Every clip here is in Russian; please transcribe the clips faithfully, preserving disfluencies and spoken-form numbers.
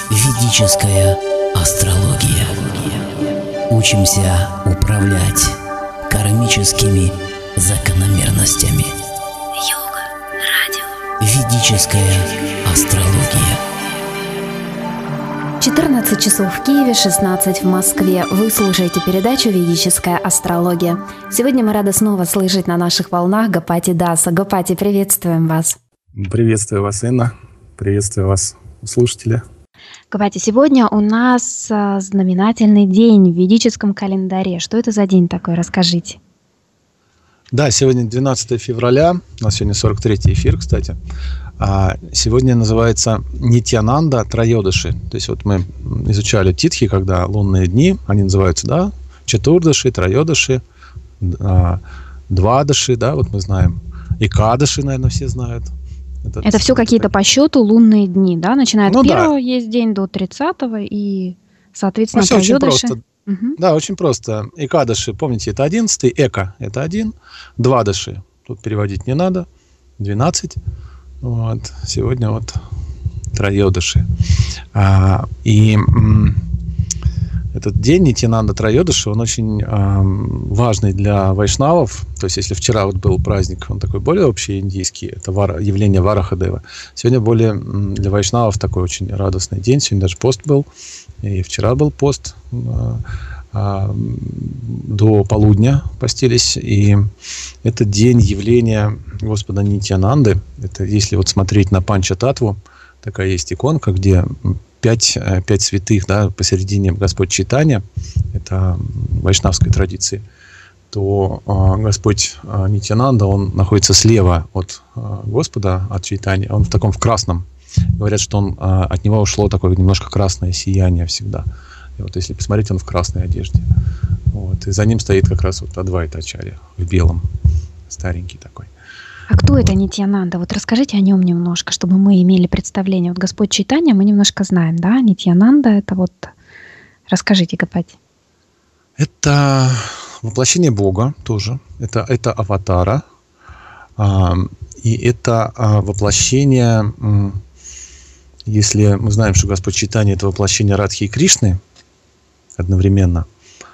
Ведическая астрология. Учимся управлять кармическими закономерностями. Йога радио. Ведическая астрология. четырнадцать часов в Киеве, шестнадцать в Москве. Вы слушаете передачу «Ведическая астрология». Сегодня мы рады снова слышать на наших волнах Гопати Даса. Гопати, приветствуем вас. Приветствую вас, Инна. Приветствую вас, слушатели. Гопати, сегодня у нас знаменательный день в ведическом календаре. Что это за день такой? Расскажите. Да, сегодня двенадцатое февраля. У нас сегодня сорок третий эфир, кстати. А сегодня называется Нитьянанда Троёдаши. То есть вот мы изучали титхи, когда лунные дни, они называются, да, Четурдаши, Троёдаши, Двадаши, да, вот мы знаем. Икадаши, наверное, все знают. Это, это все какие-то по счету лунные дни, да? Начиная от ну, первого да. есть день до тридцатого и, соответственно, ну, очень Троёдаши. просто. Угу. Да, очень просто. Икадаши, помните, это одиннадцатый, Эка – это один, Двадаши, тут переводить не надо, двенадцать. Вот. Сегодня вот Троёдаши. А, и м, этот день Нитьянанда Троёдаши, он очень а, важный для вайшнавов. То есть, если вчера вот был праздник, он такой более общий индийский, это вара, явление Варахадева. Сегодня более м, для вайшнавов такой очень радостный день. Сегодня даже пост был, и вчера был пост. А, а, до полудня постились, и это день явления Господа Нитьянанды. Это если вот смотреть на Панча-татву, такая есть иконка, где пять, пять святых, да, посередине Господь Чайтанья, это в вайшнавской традиции, то э, Господь э, Нитьянанда, он находится слева от э, Господа, от Чайтаньи, он в таком в красном. Говорят, что он, э, от него ушло такое немножко красное сияние всегда. И вот если посмотреть, он в красной одежде. Вот. И за ним стоит как раз вот Адвайта Ачарья в белом, старенький такой. А кто это Нитьянанда? Вот расскажите о нем немножко, чтобы мы имели представление. Вот Господь Чайтанья мы немножко знаем, да? Нитьянанда — это вот... Расскажите, Гопати. Это воплощение Бога тоже. Это, это аватара. А, и это а, воплощение... Если мы знаем, что Господь Чайтанья — это воплощение Радхи и Кришны одновременно,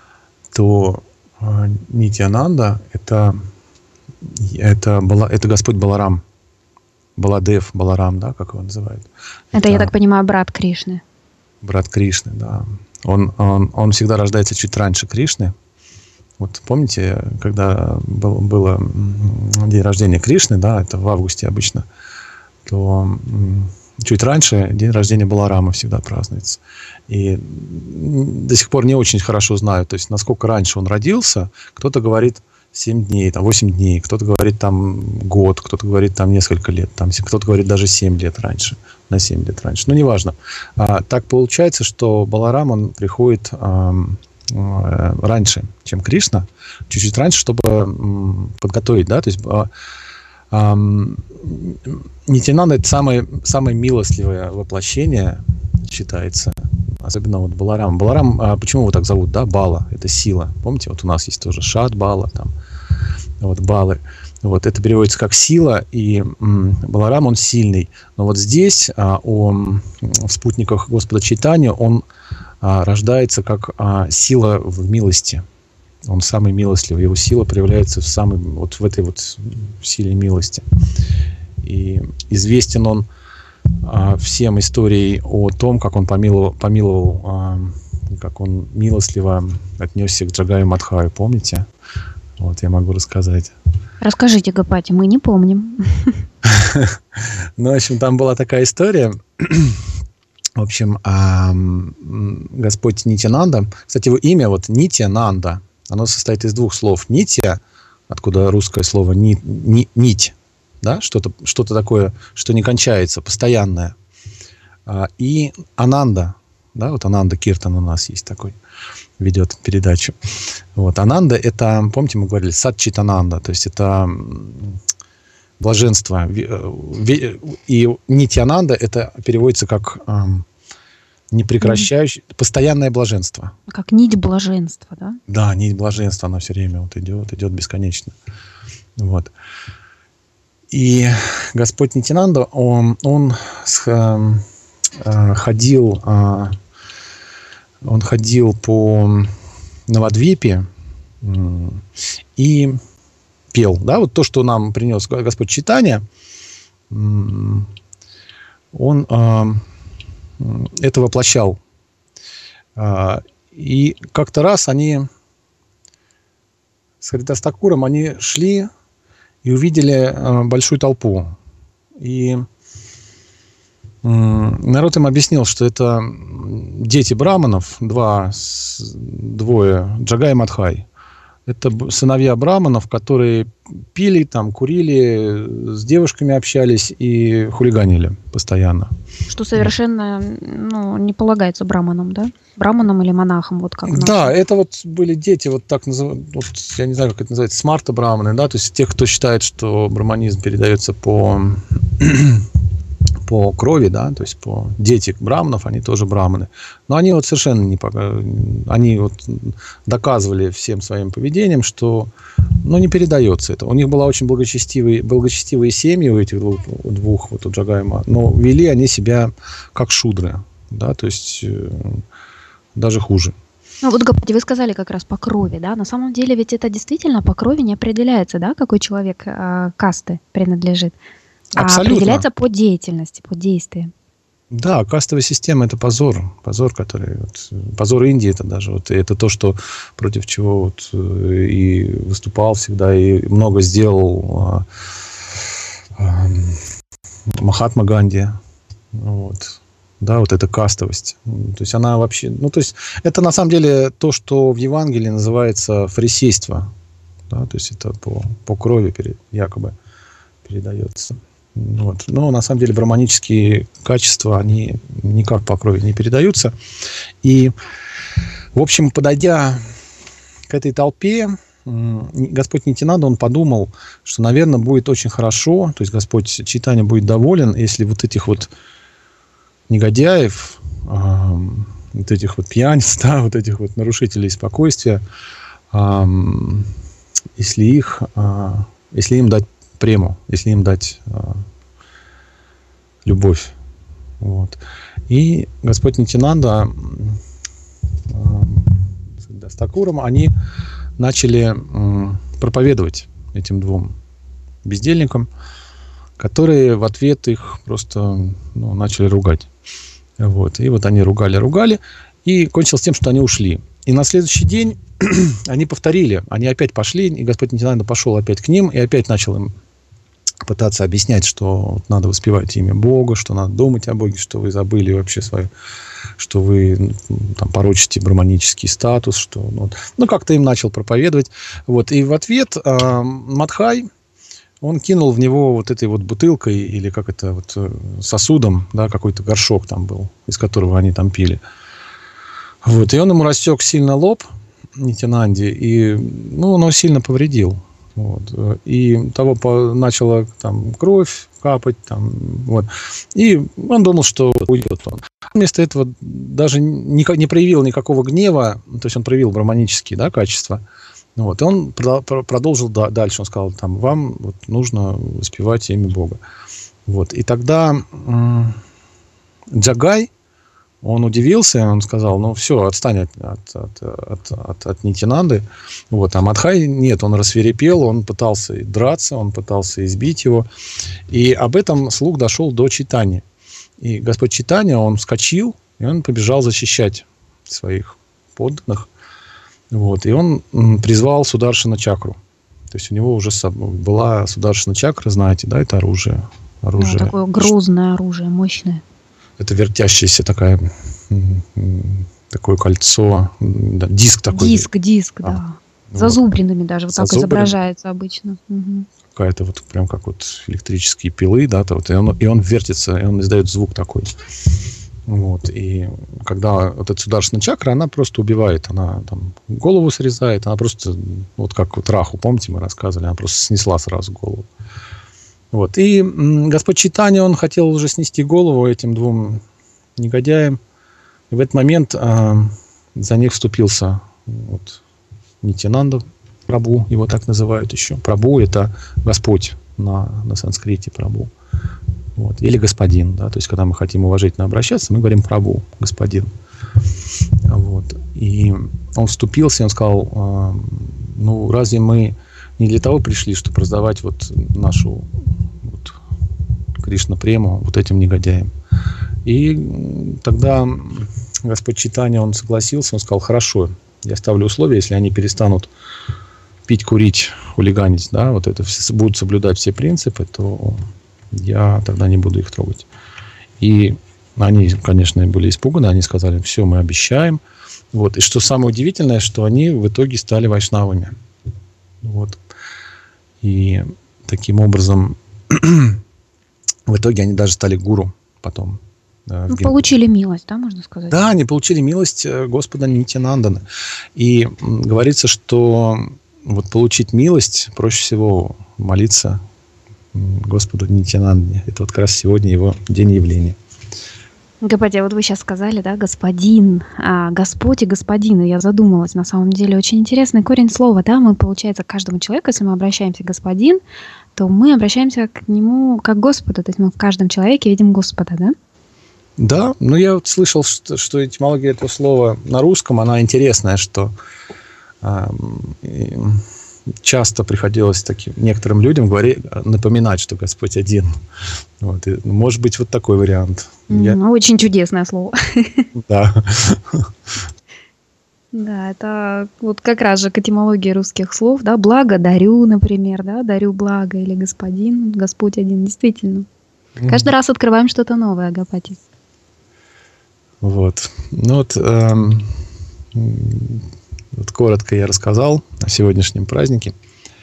то э, Нитьянанда — это, это, это Господь Баларам. Баладев, Баларам, да, как его называют. Это, это, я так понимаю, брат Кришны. Брат Кришны, да. Он, он, он всегда рождается чуть раньше Кришны. Вот помните, когда был, было день рождения Кришны, да, это в августе обычно, то... Чуть раньше день рождения Баларама всегда празднуется. И до сих пор не очень хорошо знаю, то есть насколько раньше он родился. Кто-то говорит семь дней, там, восемь дней, кто-то говорит там год, кто-то говорит там несколько лет, там, кто-то говорит даже семь лет раньше, на семь лет раньше. Ну, неважно. А, так получается, что Баларам, он приходит а, а, раньше, чем Кришна, чуть-чуть раньше, чтобы м, подготовить, да, то есть... А, Um, Нитьянанда — это самое, самое милостливое воплощение, считается. Особенно вот Баларам. Баларам, а почему его так зовут, да? Бала — это сила. Помните, вот у нас есть тоже Шад, Бала, там, вот Балы. Вот, это переводится как сила, и м, Баларам, он сильный. Но вот здесь, а, о, в спутниках Господа Чайтаньи, он а, рождается как а, сила в милости. Он самый милостливый, его сила проявляется в, самой, вот в этой вот силе милости. И известен он а, всем историей о том, как он помиловал, помиловал а, как он милостливо отнесся к Джагаю Мадхаю, помните? Вот, я могу рассказать. Расскажите, Гопати, мы не помним. Ну, в общем, там была такая история. В общем, Господь Нитьянанда, кстати, его имя вот Нитьянанда, оно состоит из двух слов. Нитья, откуда русское слово ни, ни, нить, да, что-то, что-то такое, что не кончается, постоянное. И Ананда, да, вот Ананда Киртан у нас есть такой, ведет передачу. Вот, Ананда — это, помните, мы говорили, Сатчитананда, то есть это блаженство. И Нитьянанда — это переводится как непрекращающее, постоянное блаженство. Как нить блаженства, да? Да, нить блаженства, она все время вот идет, идет бесконечно. Вот. И Господь Нитьянанда, он, он с, э, ходил, э, он ходил по Навадвипе э, и пел, да, вот то, что нам принес Господь Чайтанья, э, он э, это воплощал. Э, и как-то раз они с Харидас Такуром, они шли и увидели э, большую толпу. И э, народ им объяснил, что это дети браманов, два, двое, Джагай и Мадхай. Это сыновья браманов, которые пили, там, курили, с девушками общались и хулиганили постоянно. Что совершенно, ну, не полагается браманам, да? Браманам или монахам, вот как. Да, наши. Это вот были дети, вот так называемые, вот, я не знаю, как это называется, смарта браманы, да, то есть тех, кто считает, что браманизм передается по по крови, да, то есть по дети браманов, они тоже браманы. Но они вот совершенно не... Они вот доказывали всем своим поведением, что, ну, не передается это. У них была очень благочестивые, благочестивые семьи у этих двух, у двух вот у Джагайма, но вели они себя как шудры, да, то есть даже хуже. Ну вот, Гопати, вы сказали как раз по крови, да? На самом деле ведь это действительно по крови не определяется, да, какой человек э, касты принадлежит. Абсолютно. А определяется по деятельности, по действиям. Да, кастовая система – это позор. Позор, который... Вот, позор Индии – это даже. Вот, это то, что против чего вот, и выступал всегда, и много сделал э, э, Махатма Ганди. Вот. Да, вот эта кастовость. То есть она вообще... Ну, то есть это на самом деле то, что в Евангелии называется фарисейство. Да, то есть это по, по крови якобы передается. Вот. Но на самом деле браманические качества, они никак по крови не передаются. И, в общем, подойдя к этой толпе, Господь Нитянанда, он подумал, что, наверное, будет очень хорошо, то есть Господь Чайтанья будет доволен, если вот этих вот негодяев, вот этих вот пьяниц, да, вот этих вот нарушителей спокойствия, если их, если им дать прему, если им дать э, любовь. Вот. И Господь Нитянанда э, с Такуром, они начали э, проповедовать этим двум бездельникам, которые в ответ их просто ну, начали ругать. Вот. И вот они ругали-ругали, и кончилось тем, что они ушли. И на следующий день они повторили, они опять пошли, и Господь Нитянанда пошел опять к ним, и опять начал им пытаться объяснять, что надо воспевать имя Бога, что надо думать о Боге, что вы забыли вообще свою, что вы там порочите браманический статус, что ну, ну как-то им начал проповедовать. Вот. И в ответ э, Мадхай, он кинул в него вот этой вот бутылкой или как это вот сосудом, да, какой-то горшок там был, из которого они там пили. Вот. И он ему рассек сильно лоб, Нитянанде, и ну, он его сильно повредил. Вот. И того по, начала там кровь капать, там, вот. И он думал, что уйдет он. Вместо этого даже не, не проявил никакого гнева, то есть он проявил браманические, да, качества. Вот. И он продолжил дальше, он сказал, там, вам вот, нужно воспевать имя Бога. Вот. И тогда м- Джагай, он удивился, он сказал, ну все, отстань от, от, от, от, от, от Нитянанды. Вот. А Мадхай нет, он рассвирепел, он пытался драться, он пытался избить его. И об этом слух дошел до Чайтаньи. И Господь Чайтанья, он вскочил, и он побежал защищать своих подданных. Вот. И он призвал Сударшана чакру. То есть у него уже была Сударшана чакра, знаете, да, это оружие. оружие. Да, такое грузное оружие, мощное. Это вертящееся такая, такое кольцо, да, диск такой. Диск, диск, а, да. Вот. Зазубринами даже, вот так изображается обычно. Угу. Какая-то вот прям как вот электрические пилы, да, то вот, и, он, и он вертится, и он издает звук такой. Вот, и когда вот эта Сударшана чакра, она просто убивает, она там голову срезает, она просто, вот как вот Раху, помните, мы рассказывали, она просто снесла сразу голову. Вот. И м, Господь Чайтанья, он хотел уже снести голову этим двум негодяям. И в этот момент э, за них вступился вот, Нитянанда Прабху, его так называют еще. Прабху – это Господь на, на санскрите Прабху. Вот. Или господин, да, то есть когда мы хотим уважительно обращаться, мы говорим прабу, господин. Вот. И он вступился, и он сказал, ну, разве мы не для того пришли, чтобы раздавать вот нашу вот, Кришна-прему вот этим негодяям. И тогда Господь Чайтанья, он согласился, он сказал, хорошо, я ставлю условия, если они перестанут пить, курить, хулиганить, да, вот это все, будут соблюдать все принципы, то я тогда не буду их трогать. И они, конечно, были испуганы, они сказали, все, мы обещаем. Вот. И что самое удивительное, что они в итоге стали вайшнавами. Вот. И таким образом в итоге они даже стали гуру потом. Да, ну, получили милость, да, можно сказать? Да, они получили милость Господа Нитьянанданы. И говорится, что вот получить милость проще всего молиться Господу Нитьянандане. Это вот как раз сегодня его день явления. Гопати, вот вы сейчас сказали, да, господин, а, Господь и господин, и я задумалась, на самом деле, очень интересный корень слова, да, мы, получается, к каждому человеку, если мы обращаемся к господин, то мы обращаемся к нему как к Господу, то есть мы в каждом человеке видим Господа, да? Да, но я вот слышал, что, что этимология этого слова на русском, она интересная, что э, часто приходилось таким некоторым людям говорить, напоминать, что Господь один. Вот, и, может быть, вот такой вариант. Mm, я... Очень чудесное слово. Да. Да, это вот как раз же к этимологии русских слов, да, благодарю, например, да, дарю благо, или господин, Господь один, действительно. Mm. Каждый раз открываем что-то новое, Гопати. Вот. Ну вот, эм, вот коротко я рассказал о сегодняшнем празднике.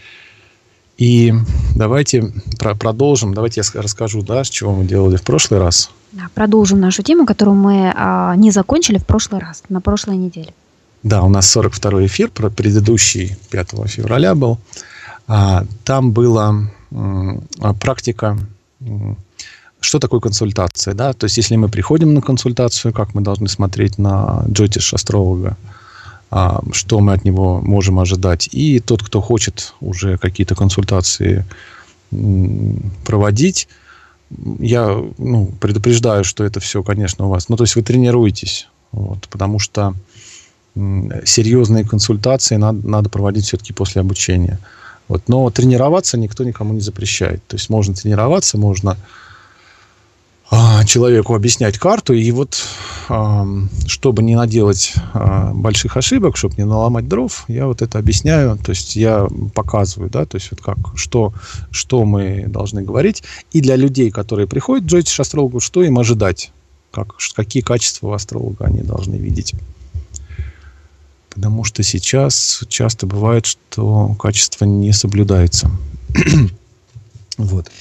И давайте про- продолжим. Давайте я расскажу, да, с чего мы делали в прошлый раз. Да, продолжим нашу тему, которую мы а, не закончили в прошлый раз, на прошлой неделе. Да, у нас сорок второй эфир, предыдущий пятого февраля был. А, там была м, практика... М, что такое консультация, да? То есть, если мы приходим на консультацию, как мы должны смотреть на джотиш-астролога, а, что мы от него можем ожидать. И тот, кто хочет уже какие-то консультации м, проводить, я ну, предупреждаю, что это все, конечно, у вас... Ну, то есть, вы тренируетесь, вот, потому что м, серьезные консультации надо, надо проводить все-таки после обучения. Вот. Но тренироваться никто никому не запрещает. То есть, можно тренироваться, можно... человеку объяснять карту, и вот чтобы не наделать больших ошибок, чтобы не наломать дров, я вот это объясняю, то есть я показываю, да, то есть вот как, что, что мы должны говорить, и для людей, которые приходят к джотиш-астрологу, что им ожидать, как, какие качества у астролога они должны видеть. Потому что сейчас часто бывает, что качество не соблюдается. Вот.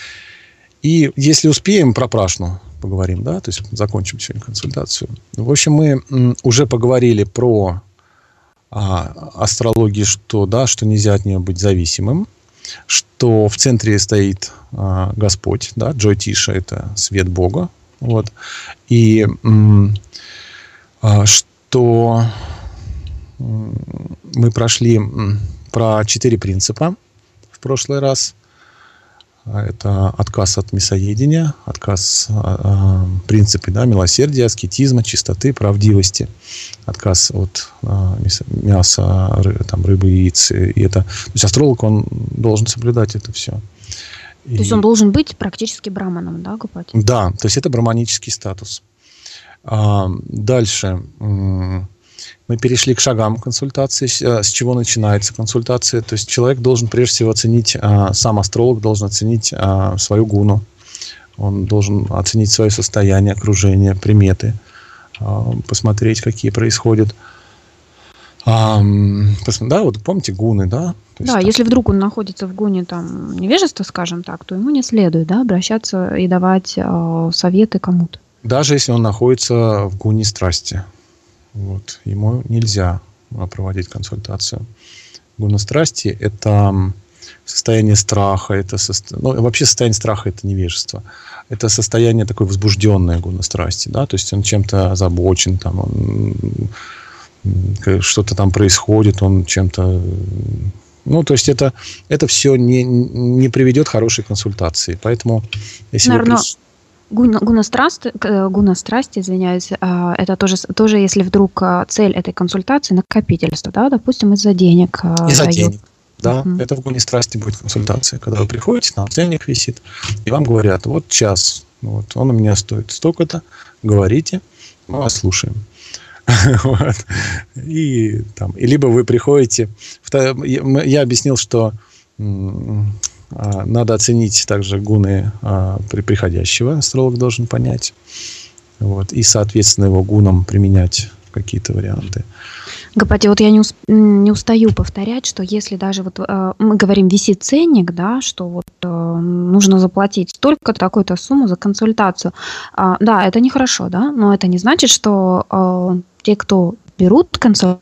И если успеем, про Прашну поговорим, да, то есть закончим сегодня консультацию. В общем, мы м, уже поговорили про а, астрологию, что, да, что нельзя от нее быть зависимым, что в центре стоит а, Господь, да, Джотиша – это свет Бога, вот, и м, а, что м, мы прошли м, про четыре принципа в прошлый раз. Это отказ от мясоедения, отказ э, принципы, да, милосердия, аскетизма, чистоты, правдивости, отказ от э, мяса, мяса ры, там, рыбы, яиц. И это, то есть астролог, он должен соблюдать это все. То и, есть он должен быть практически браманом, да, Гопати? Да, то есть это браманический статус. А, дальше м- мы перешли к шагам консультации, с чего начинается консультация. То есть человек должен прежде всего оценить, сам астролог должен оценить свою гуну, он должен оценить свое состояние, окружение, приметы, посмотреть, какие происходят. Да, вот помните гуны, да? То да, есть, если так... вдруг он находится в гуне там невежества, скажем так, то ему не следует, да, обращаться и давать э, советы кому-то. Даже если он находится в гуне страсти. Вот. Ему нельзя проводить консультацию. Гуна страсти – это состояние страха, это состо... ну, вообще состояние страха – это невежество. Это состояние такое возбужденное гуна страсти, да, то есть он чем-то озабочен, там, он... что-то там происходит, он чем-то Ну, то есть это, это все не, не приведет к хорошей консультации. Поэтому, если Наверное, вы... Приш... гуна, гуна, страсти, гуна страсти, извиняюсь, это тоже, тоже, если вдруг цель этой консультации накопительство, да, допустим, из-за денег. Из-за дают. денег, да. Угу. Это в гуне страсти будет консультация. Когда вы приходите, там ценник висит, и вам говорят, вот час, вот, он у меня стоит столько-то, говорите, мы вас слушаем. Вот. И, там, и либо вы приходите... Я объяснил, что м, а, надо оценить также гуны а, при приходящего, астролог должен понять. Вот, и, соответственно, его гунам применять какие-то варианты. Гапати, вот я не, усп- не устаю повторять, что если даже вот э, мы говорим висит ценник, да, что вот э, нужно заплатить столько такую-то сумму за консультацию, а, да, это нехорошо, да, но это не значит, что э, те, кто берут консультацию,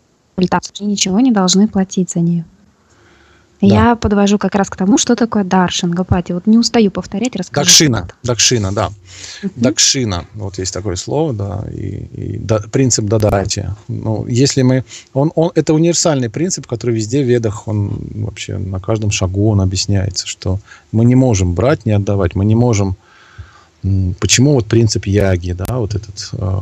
ничего не должны платить за нее. Да. Я подвожу как раз к тому, что такое даршан, Гапати. Вот не устаю повторять, расскажи. Дакшина, дакшина, да. Uh-huh. Дакшина, вот есть такое слово, да, и, и да, принцип дадати. Ну, если мы, он, он, это универсальный принцип, который везде в ведах, он вообще на каждом шагу он объясняется, что мы не можем брать, не отдавать, мы не можем. Почему вот принцип яги, да, вот этот э,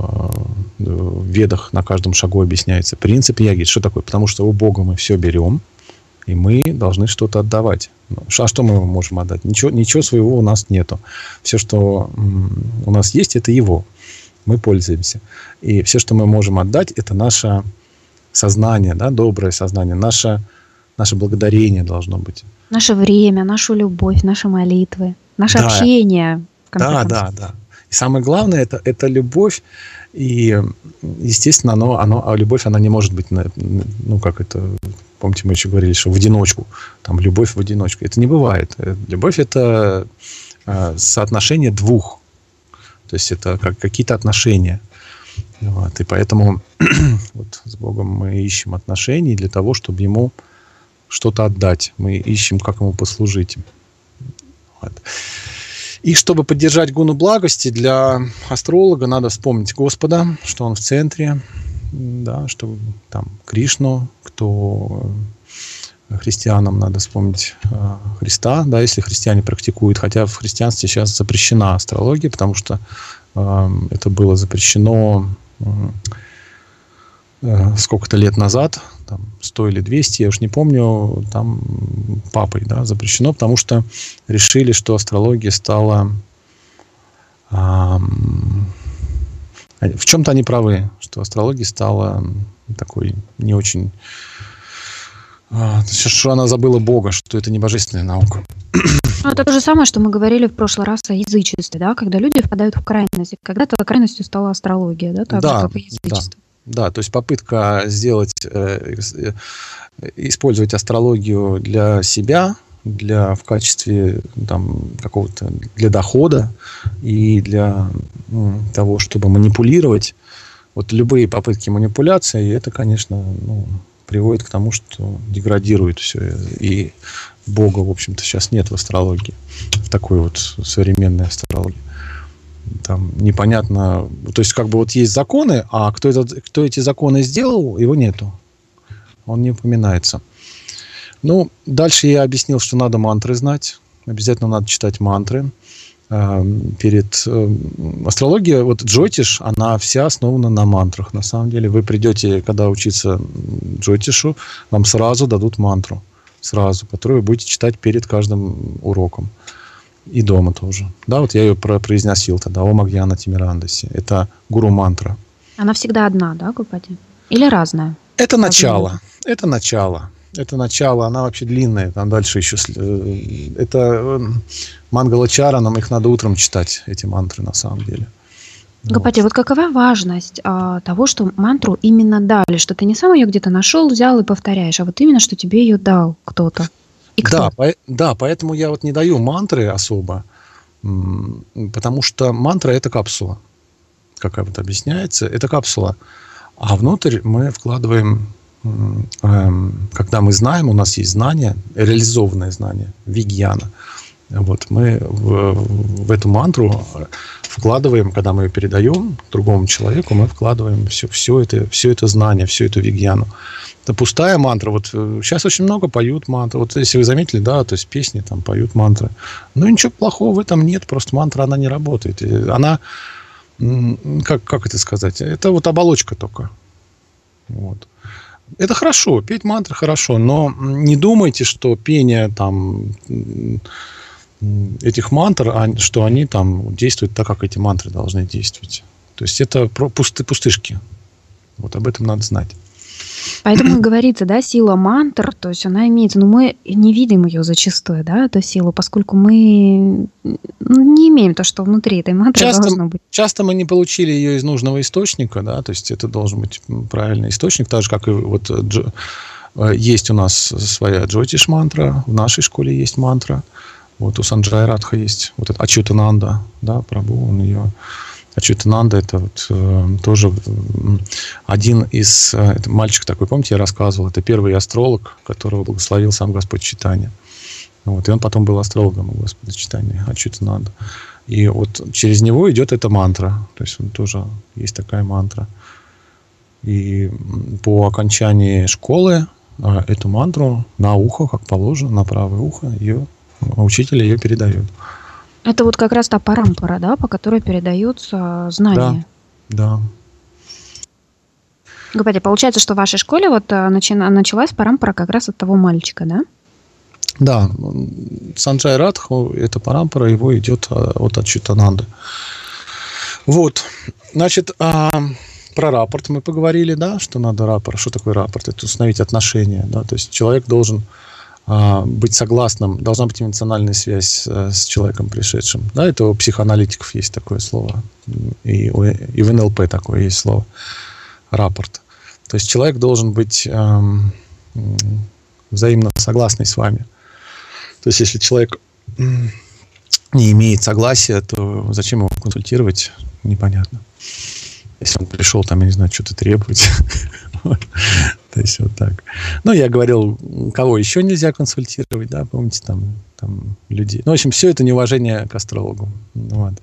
в ведах на каждом шагу объясняется. Принцип яги, что такое? Потому что у Бога мы все берем, и мы должны что-то отдавать. А что мы можем отдать? Ничего, ничего своего у нас нету. Все, что у нас есть, это его. Мы пользуемся. И все, что мы можем отдать, это наше сознание, да, доброе сознание, наше, наше благодарение должно быть. Наше время, нашу любовь, наши молитвы, наше да. общение. Да, да, да. И самое главное, это, это любовь. И, естественно, оно, оно, а любовь, она не может быть, ну, как это... Помните, мы еще говорили, что в одиночку. Там любовь в одиночку. Это не бывает. Любовь – это э, соотношение двух. То есть это как какие-то отношения. Вот. И поэтому вот с Богом мы ищем отношений для того, чтобы Ему что-то отдать. Мы ищем, как Ему послужить. Вот. И чтобы поддержать гуну благости, для астролога надо вспомнить Господа, что Он в центре. Да, что там Кришну, кто христианам надо вспомнить э, Христа, да, если христиане практикуют, хотя в христианстве сейчас запрещена астрология, потому что э, это было запрещено э, сколько-то лет назад, там, сто или двести, я уж не помню, там папой, да, запрещено, потому что решили, что астрология стала... Э, В чем-то они правы, что астрология стала такой не очень... Что она забыла Бога, что это не божественная наука. Ну, это то же самое, что мы говорили в прошлый раз о язычестве, да, когда люди впадают в крайность. Когда-то крайностью стала астрология, да, так да, же, как и язычество. Да, да, то есть попытка сделать, э, использовать астрологию для себя, для, в качестве там, какого-то, для дохода и для ну, того, чтобы манипулировать. Вот любые попытки манипуляции, это, конечно, ну, приводит к тому, что деградирует все. И Бога, в общем-то, сейчас нет в астрологии, в такой вот современной астрологии. Там непонятно, то есть как бы вот есть законы, а кто, это, кто эти законы сделал, его нету. Он не упоминается. Ну, дальше я объяснил, что надо мантры знать. Обязательно надо читать мантры. Перед астрологией, вот джотиш, она вся основана на мантрах. На самом деле, вы придете, когда учиться джотишу, вам сразу дадут мантру. Сразу, которую вы будете читать перед каждым уроком. И дома тоже. Да, вот я ее произносил тогда. Ом Агьяна Тимирандаси. Это гуру-мантра. Она всегда одна, да, Гапати? Или разная? Это начало. Это начало. Это начало, она вообще длинная, там дальше еще... Это Мангала-чаранам, их надо утром читать, эти мантры, на самом деле. Гапати, вот. вот какова важность а, того, что мантру именно дали, что ты не сам ее где-то нашел, взял и повторяешь, а вот именно, что тебе ее дал кто-то? И кто? Да, по, да, поэтому я вот не даю мантры особо, потому что мантра – это капсула, как вот объясняется, это капсула, а внутрь мы вкладываем... Когда мы знаем, у нас есть знания, реализованные знания, вигьяна, Вот, мы в, в эту мантру вкладываем, когда мы ее передаем другому человеку, мы вкладываем все, все, это, все это знание, всю эту вигьяну. Это пустая мантра. Вот сейчас очень много поют мантры. Вот если вы заметили, да, то есть песни там поют мантры. Но ничего плохого в этом нет. Просто мантра, она не работает. Она, как, как это сказать, это вот оболочка только. Вот. Это хорошо, петь мантры хорошо, но не думайте, что пение там этих мантр, что они там действуют так, как эти мантры должны действовать. То есть это пусты, пустышки. Вот об этом надо знать. Поэтому и говорится, да, сила мантр, то есть она имеется, но мы не видим ее зачастую, да, эту силу, поскольку мы не имеем то, что внутри этой мантры часто, должно быть. Часто мы не получили ее из нужного источника, да, то есть это должен быть правильный источник, так же, как и вот есть у нас своя Джотиш мантра, в нашей школе есть мантра, вот у Санджая Радха есть вот это Ачютананда, да, Прабху, он ее... Ачютананда, это вот, э, тоже э, один из... Э, это мальчик такой, помните, я рассказывал, это первый астролог, которого благословил сам Господь Чайтанья. Вот, и он потом был астрологом у Господа Чайтаньи, Ачютананда. И вот через него идет эта мантра. То есть он тоже есть такая мантра. И по окончании школы э, эту мантру на ухо, как положено, на правое ухо, ее, учитель ее передает. Это вот как раз та парампара, да, по которой передаются знания. Да, да. Господи, получается, что в вашей школе вот начи- началась парампара как раз от того мальчика, да? Да, Санджай Радха, эта парампара его идет от Ачютананды. Вот, значит, а, про рапорт мы поговорили, да, что надо рапорт. Что такое рапорт? Это установить отношения, да, то есть человек должен быть согласным, должна быть эмоциональная связь с человеком пришедшим. Да, это у психоаналитиков есть такое слово. И, у, и в эн эл пэ такое есть слово. Рапорт. То есть человек должен быть эм, взаимно согласный с вами. То есть если человек не имеет согласия, то зачем его консультировать, непонятно. Если он пришел, там, я не знаю, что-то требовать. То есть вот так. Ну, я говорил, кого еще нельзя консультировать, да, помните, там, там людей. Ну, в общем, все это неуважение к астрологу. Вот.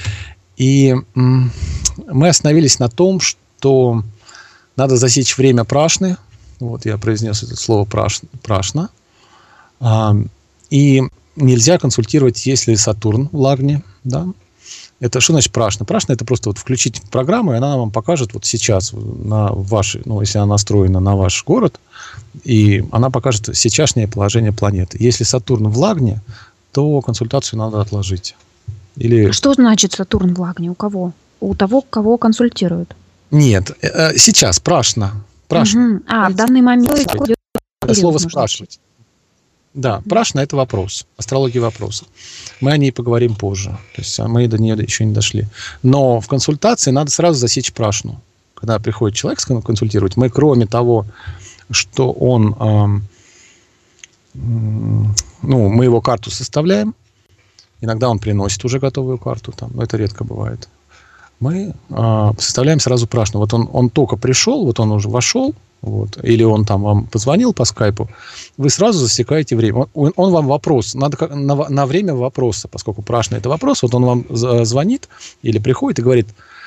И м- мы остановились на том, что надо засечь время прашны. Вот, я произнес это слово праш, прашна. А, и нельзя консультировать, если Сатурн в Лагне, да. Это что значит прашна? Прашна — это просто вот включить программу, и она вам покажет вот сейчас, на вашей, ну, если она настроена на ваш город, и она покажет сейчасшнее положение планеты. Если Сатурн в Лагне, то консультацию надо отложить. Или... Что значит Сатурн в Лагне? У кого? У того, кого консультируют? Нет, сейчас прашна. Прашна. Угу. А, в данный момент... Слово «спрашивать». Да, прашна — это вопрос, астрология вопроса. Мы о ней поговорим позже. То есть мы до нее еще не дошли. Но в консультации надо сразу засечь прашну. Когда приходит человек консультировать, мы, кроме того, что он... Э, э, ну, мы его карту составляем. Иногда он приносит уже готовую карту. Там, но это редко бывает. Мы э, составляем сразу прашну. Вот он, он только пришел, вот он уже вошел, вот, или он там вам позвонил по скайпу, вы сразу засекаете время. Он, он вам вопрос, надо на, на время вопроса, поскольку прашна — это вопрос, вот он вам звонит или приходит и говорит: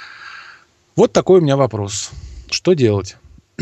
вот такой у меня вопрос, что делать?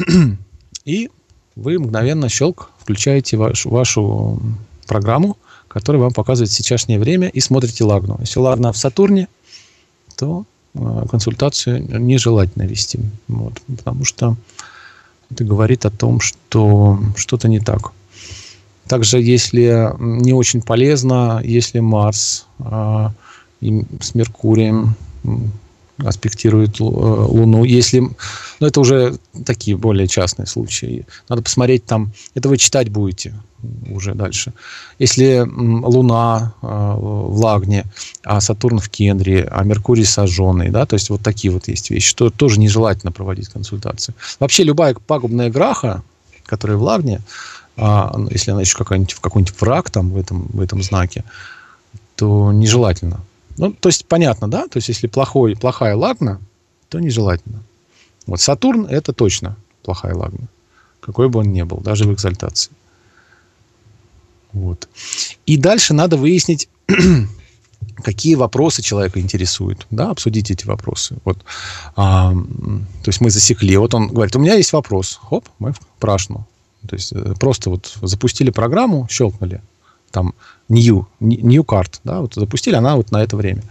И вы мгновенно, щелк, включаете ваш, вашу программу, которая вам показывает сейчасшнее время, и смотрите Лагну. Если Лагна в Сатурне, то э, консультацию нежелательно вести, вот, потому что это говорит о том, что что-то не так. Также, если не очень полезно, если Марс э, с Меркурием аспектирует Луну, если... Ну, это уже такие более частные случаи. Надо посмотреть там... Это вы читать будете уже дальше. Если Луна э, в Лагне, а Сатурн в Кендре, а Меркурий сожженный, да, то есть вот такие вот есть вещи, то тоже нежелательно проводить консультации. Вообще любая пагубная граха, которая в Лагне, э, если она еще какая-нибудь, в какой-нибудь враг там в этом, в этом знаке, то нежелательно. Ну, то есть, понятно, да? То есть, если плохой, плохая Лагна, то нежелательно. Вот Сатурн – это точно плохая Лагна. Какой бы он ни был, даже в экзальтации. Вот. И дальше надо выяснить, какие вопросы человека интересуют, да, обсудить эти вопросы. Вот, а, то есть мы засекли, вот он говорит, у меня есть вопрос, хоп, мы в прашну. То есть просто вот запустили программу, щелкнули, там, new, new card, да, вот запустили, она вот на это время.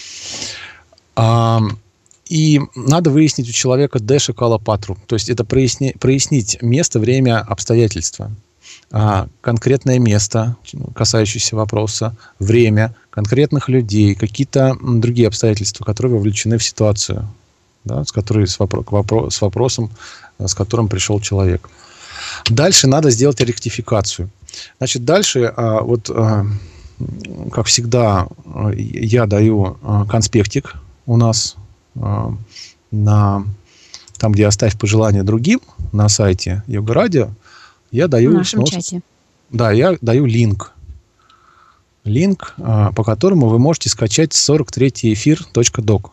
А, и надо выяснить у человека дэша кала патру, то есть это проясни, прояснить место, время, обстоятельства. А, конкретное место, касающееся вопроса, время, конкретных людей, какие-то другие обстоятельства, которые вовлечены в ситуацию, да, с, которой, с, вопро- вопро- с вопросом, с которым пришел человек. Дальше надо сделать ректификацию. Значит, дальше, а, вот, а, как всегда, я даю конспектик у нас а, на, там, где оставь пожелания другим, на сайте Йога Радио. Я даю, в нашем снос... чате. Да, я даю линк. Линк, а, по которому вы можете скачать сорок третий эфир точка док.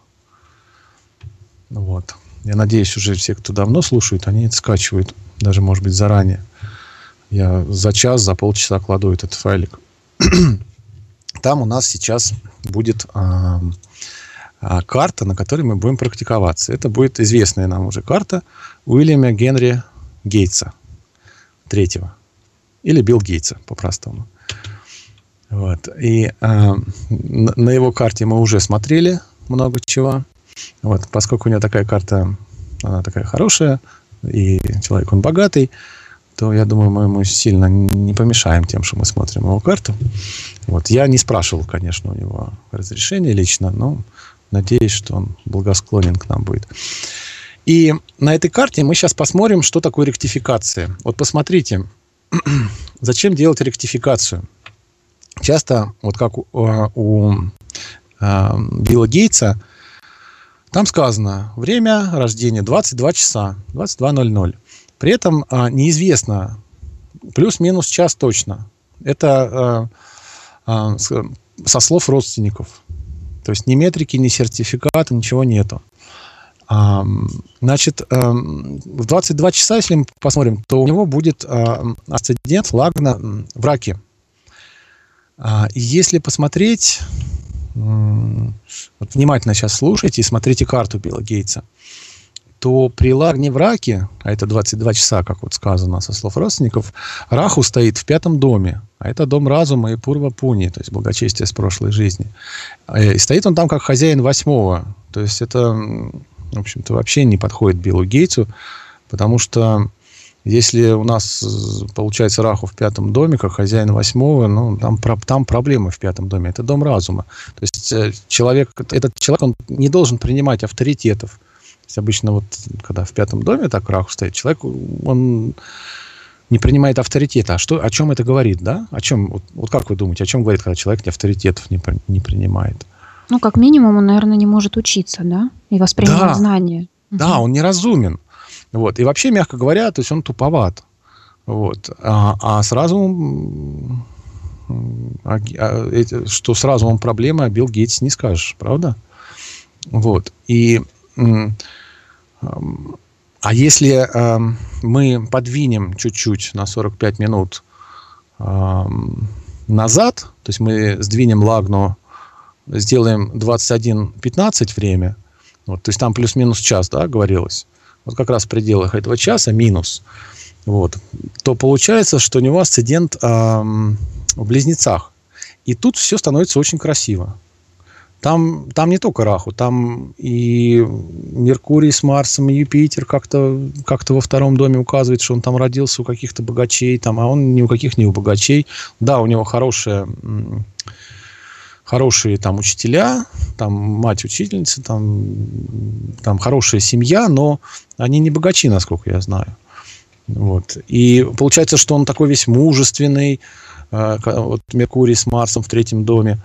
Вот. Я надеюсь, уже все, кто давно слушает, они это скачивают. Даже, может быть, заранее. Я за час, за полчаса кладу этот файлик. Там у нас сейчас будет а, а, карта, на которой мы будем практиковаться. Это будет известная нам уже карта Уильяма Генри Гейтса. Третьего. Или Билл Гейтса, по-простому. Вот. И э, на, на его карте мы уже смотрели много чего. Вот. Поскольку у него такая карта, она такая хорошая, и человек, он богатый, то, я думаю, мы ему сильно не помешаем тем, что мы смотрим его карту. Вот. Я не спрашивал, конечно, у него разрешения лично, но надеюсь, что он благосклонен к нам будет. И на этой карте мы сейчас посмотрим, что такое ректификация. Вот посмотрите, зачем делать ректификацию? Часто, вот как у, у э, Билла Гейтса, там сказано время рождения двадцать два часа, двадцать два ноль ноль. При этом э, неизвестно, плюс-минус час точно. Это э, э, со слов родственников. То есть ни метрики, ни сертификата, ничего нету. Значит, в двадцать два часа, если мы посмотрим, то у него будет асцендент Лагна в Раке. И если посмотреть, вот внимательно сейчас слушайте и смотрите карту Билла Гейтса, то при Лагне в Раке, а это двадцать два часа, как вот сказано со слов родственников, Раху стоит в пятом доме, а это дом разума и Пурва Пуни, то есть благочестие с прошлой жизни. И стоит он там как хозяин восьмого, то есть это... в общем-то, вообще не подходит Биллу Гейтсу, потому что если у нас получается Раху в пятом доме, как хозяин восьмого, ну, там, там проблемы в пятом доме. Это дом разума. То есть человек, этот человек, он не должен принимать авторитетов. То есть обычно вот, когда в пятом доме так Раху стоит, человек, он не принимает авторитета. А что, о чем это говорит, да? О чем, вот, вот как вы думаете, о чем говорит, когда человек авторитетов не, не принимает? Ну, как минимум, он, наверное, не может учиться, да? И воспринимать да, знания. Да, он неразумен. Вот. И вообще, мягко говоря, то есть он туповат. Вот. А, а с разумом, а, а, что с разумом проблема, Билл Гейтс не скажешь, правда? Вот. И, а если а, мы подвинем чуть-чуть на сорок пять минут а, назад, то есть мы сдвинем Лагну, сделаем двадцать один пятнадцать время, вот, то есть там плюс-минус час, да, говорилось, вот как раз в пределах этого часа минус, вот, то получается, что у него асцендент э, в Близнецах. И тут все становится очень красиво. Там, там не только Раху, там и Меркурий с Марсом, и Юпитер как-то, как-то во втором доме указывает, что он там родился у каких-то богачей, там, а он ни у каких не у богачей. Да, у него хорошая... хорошие там учителя, там мать учительница, там, там хорошая семья, но они не богачи, насколько я знаю. Вот. И получается, что он такой весь мужественный, э, вот Меркурий с Марсом в третьем доме,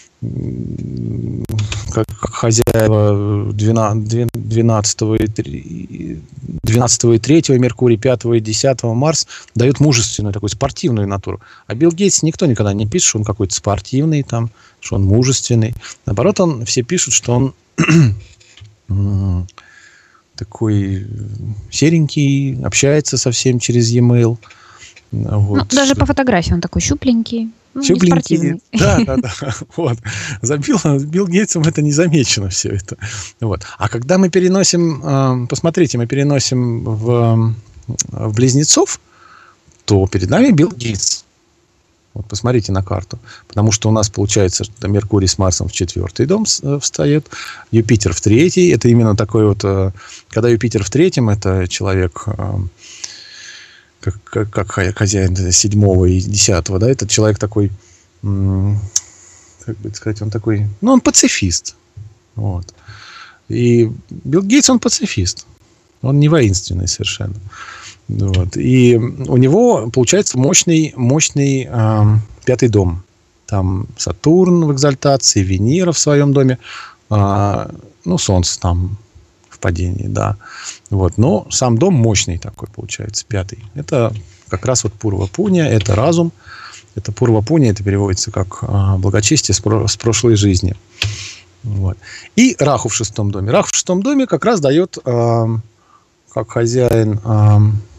как, как хозяева двенадцатого и, двенадцатого и третьего Меркурий, пятого и десятого Марс дают мужественную, такую спортивную натуру. А Билл Гейтс никто никогда не пишет, что он какой-то спортивный, там, что он мужественный. Наоборот, он, все пишут, что он такой серенький, общается со всем через e-mail. Вот. Ну, даже по фотографии он такой щупленький. Ну, Щупленький. Да, да, да. Вот. За Билл, Билл Гейтсом это не замечено все это. Вот. А когда мы переносим, посмотрите, мы переносим в, в Близнецов, то перед нами Билл Гейтс. Вот посмотрите на карту. Потому что у нас получается, что Меркурий с Марсом в четвертый дом встает, Юпитер в третий. Это именно такой вот... Когда Юпитер в третьем, это человек... Как, как, как хозяин седьмого и десятого, да, этот человек такой, как бы сказать, он такой, ну, он пацифист. Вот. И Билл Гейтс, он пацифист. Он не воинственный совершенно. Вот. И у него получается мощный, мощный э, пятый дом. Там Сатурн в экзальтации, Венера в своем доме, э, ну, Солнце там в падении, да. Вот. Но сам дом мощный такой получается, пятый. Это как раз вот Пурва Пуня, это разум. Это Пурва Пуня, это переводится как э, благочестие с, про, с прошлой жизни. Вот. И Раху в шестом доме. Раху в шестом доме как раз дает, э, как хозяин э,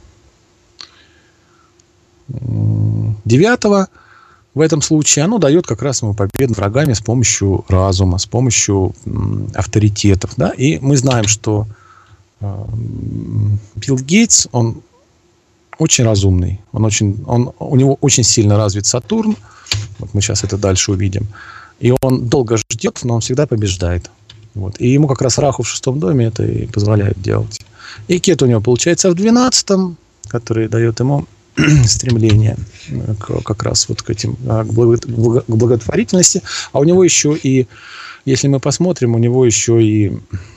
девятого, в этом случае оно дает как раз ему победу над врагами с помощью разума, с помощью м, авторитетов. Да? И мы знаем, что э, Билл Гейтс, он очень разумный. Он очень, он, у него очень сильно развит Сатурн. Вот мы сейчас это дальше увидим. И он долго ждет, но он всегда побеждает. Вот. И ему как раз Раху в шестом доме это и позволяет делать. И Кету у него получается в двенадцатом, который дает ему стремление к, как раз вот к этим, к, благо, к благотворительности. А у него еще и, если мы посмотрим, у него еще и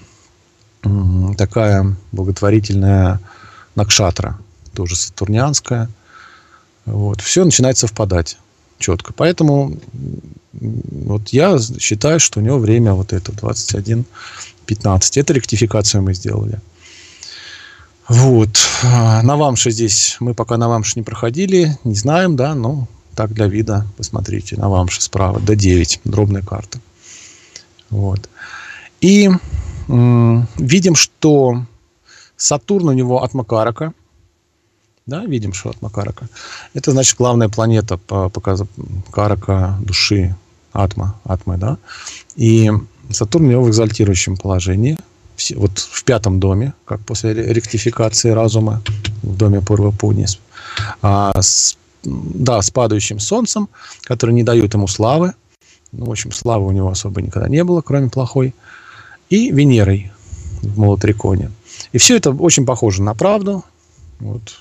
такая благотворительная накшатра, тоже сатурнианская. Вот. Все начинает совпадать четко. Поэтому вот я считаю, что у него время вот это двадцать один пятнадцать. Это ректификацию мы сделали. Вот. Навамша здесь, мы пока Навамш не проходили, не знаем, да, но так для вида, посмотрите, Навамша справа, Д девять, дробная карта. Вот. И м- видим, что Сатурн у него от Макарака, да, видим, что от Макарака. Это, значит, главная планета по показу Карака души, Атма, Атмы, да. И Сатурн у него в экзальтирующем положении, вот в пятом доме, как после ректификации разума, в доме Пурва Пуни, а с, да, с падающим солнцем, который не дает ему славы. Ну, в общем, славы у него особо никогда не было, кроме плохой. И Венерой в Молотриконе. И все это очень похоже на правду. Вот.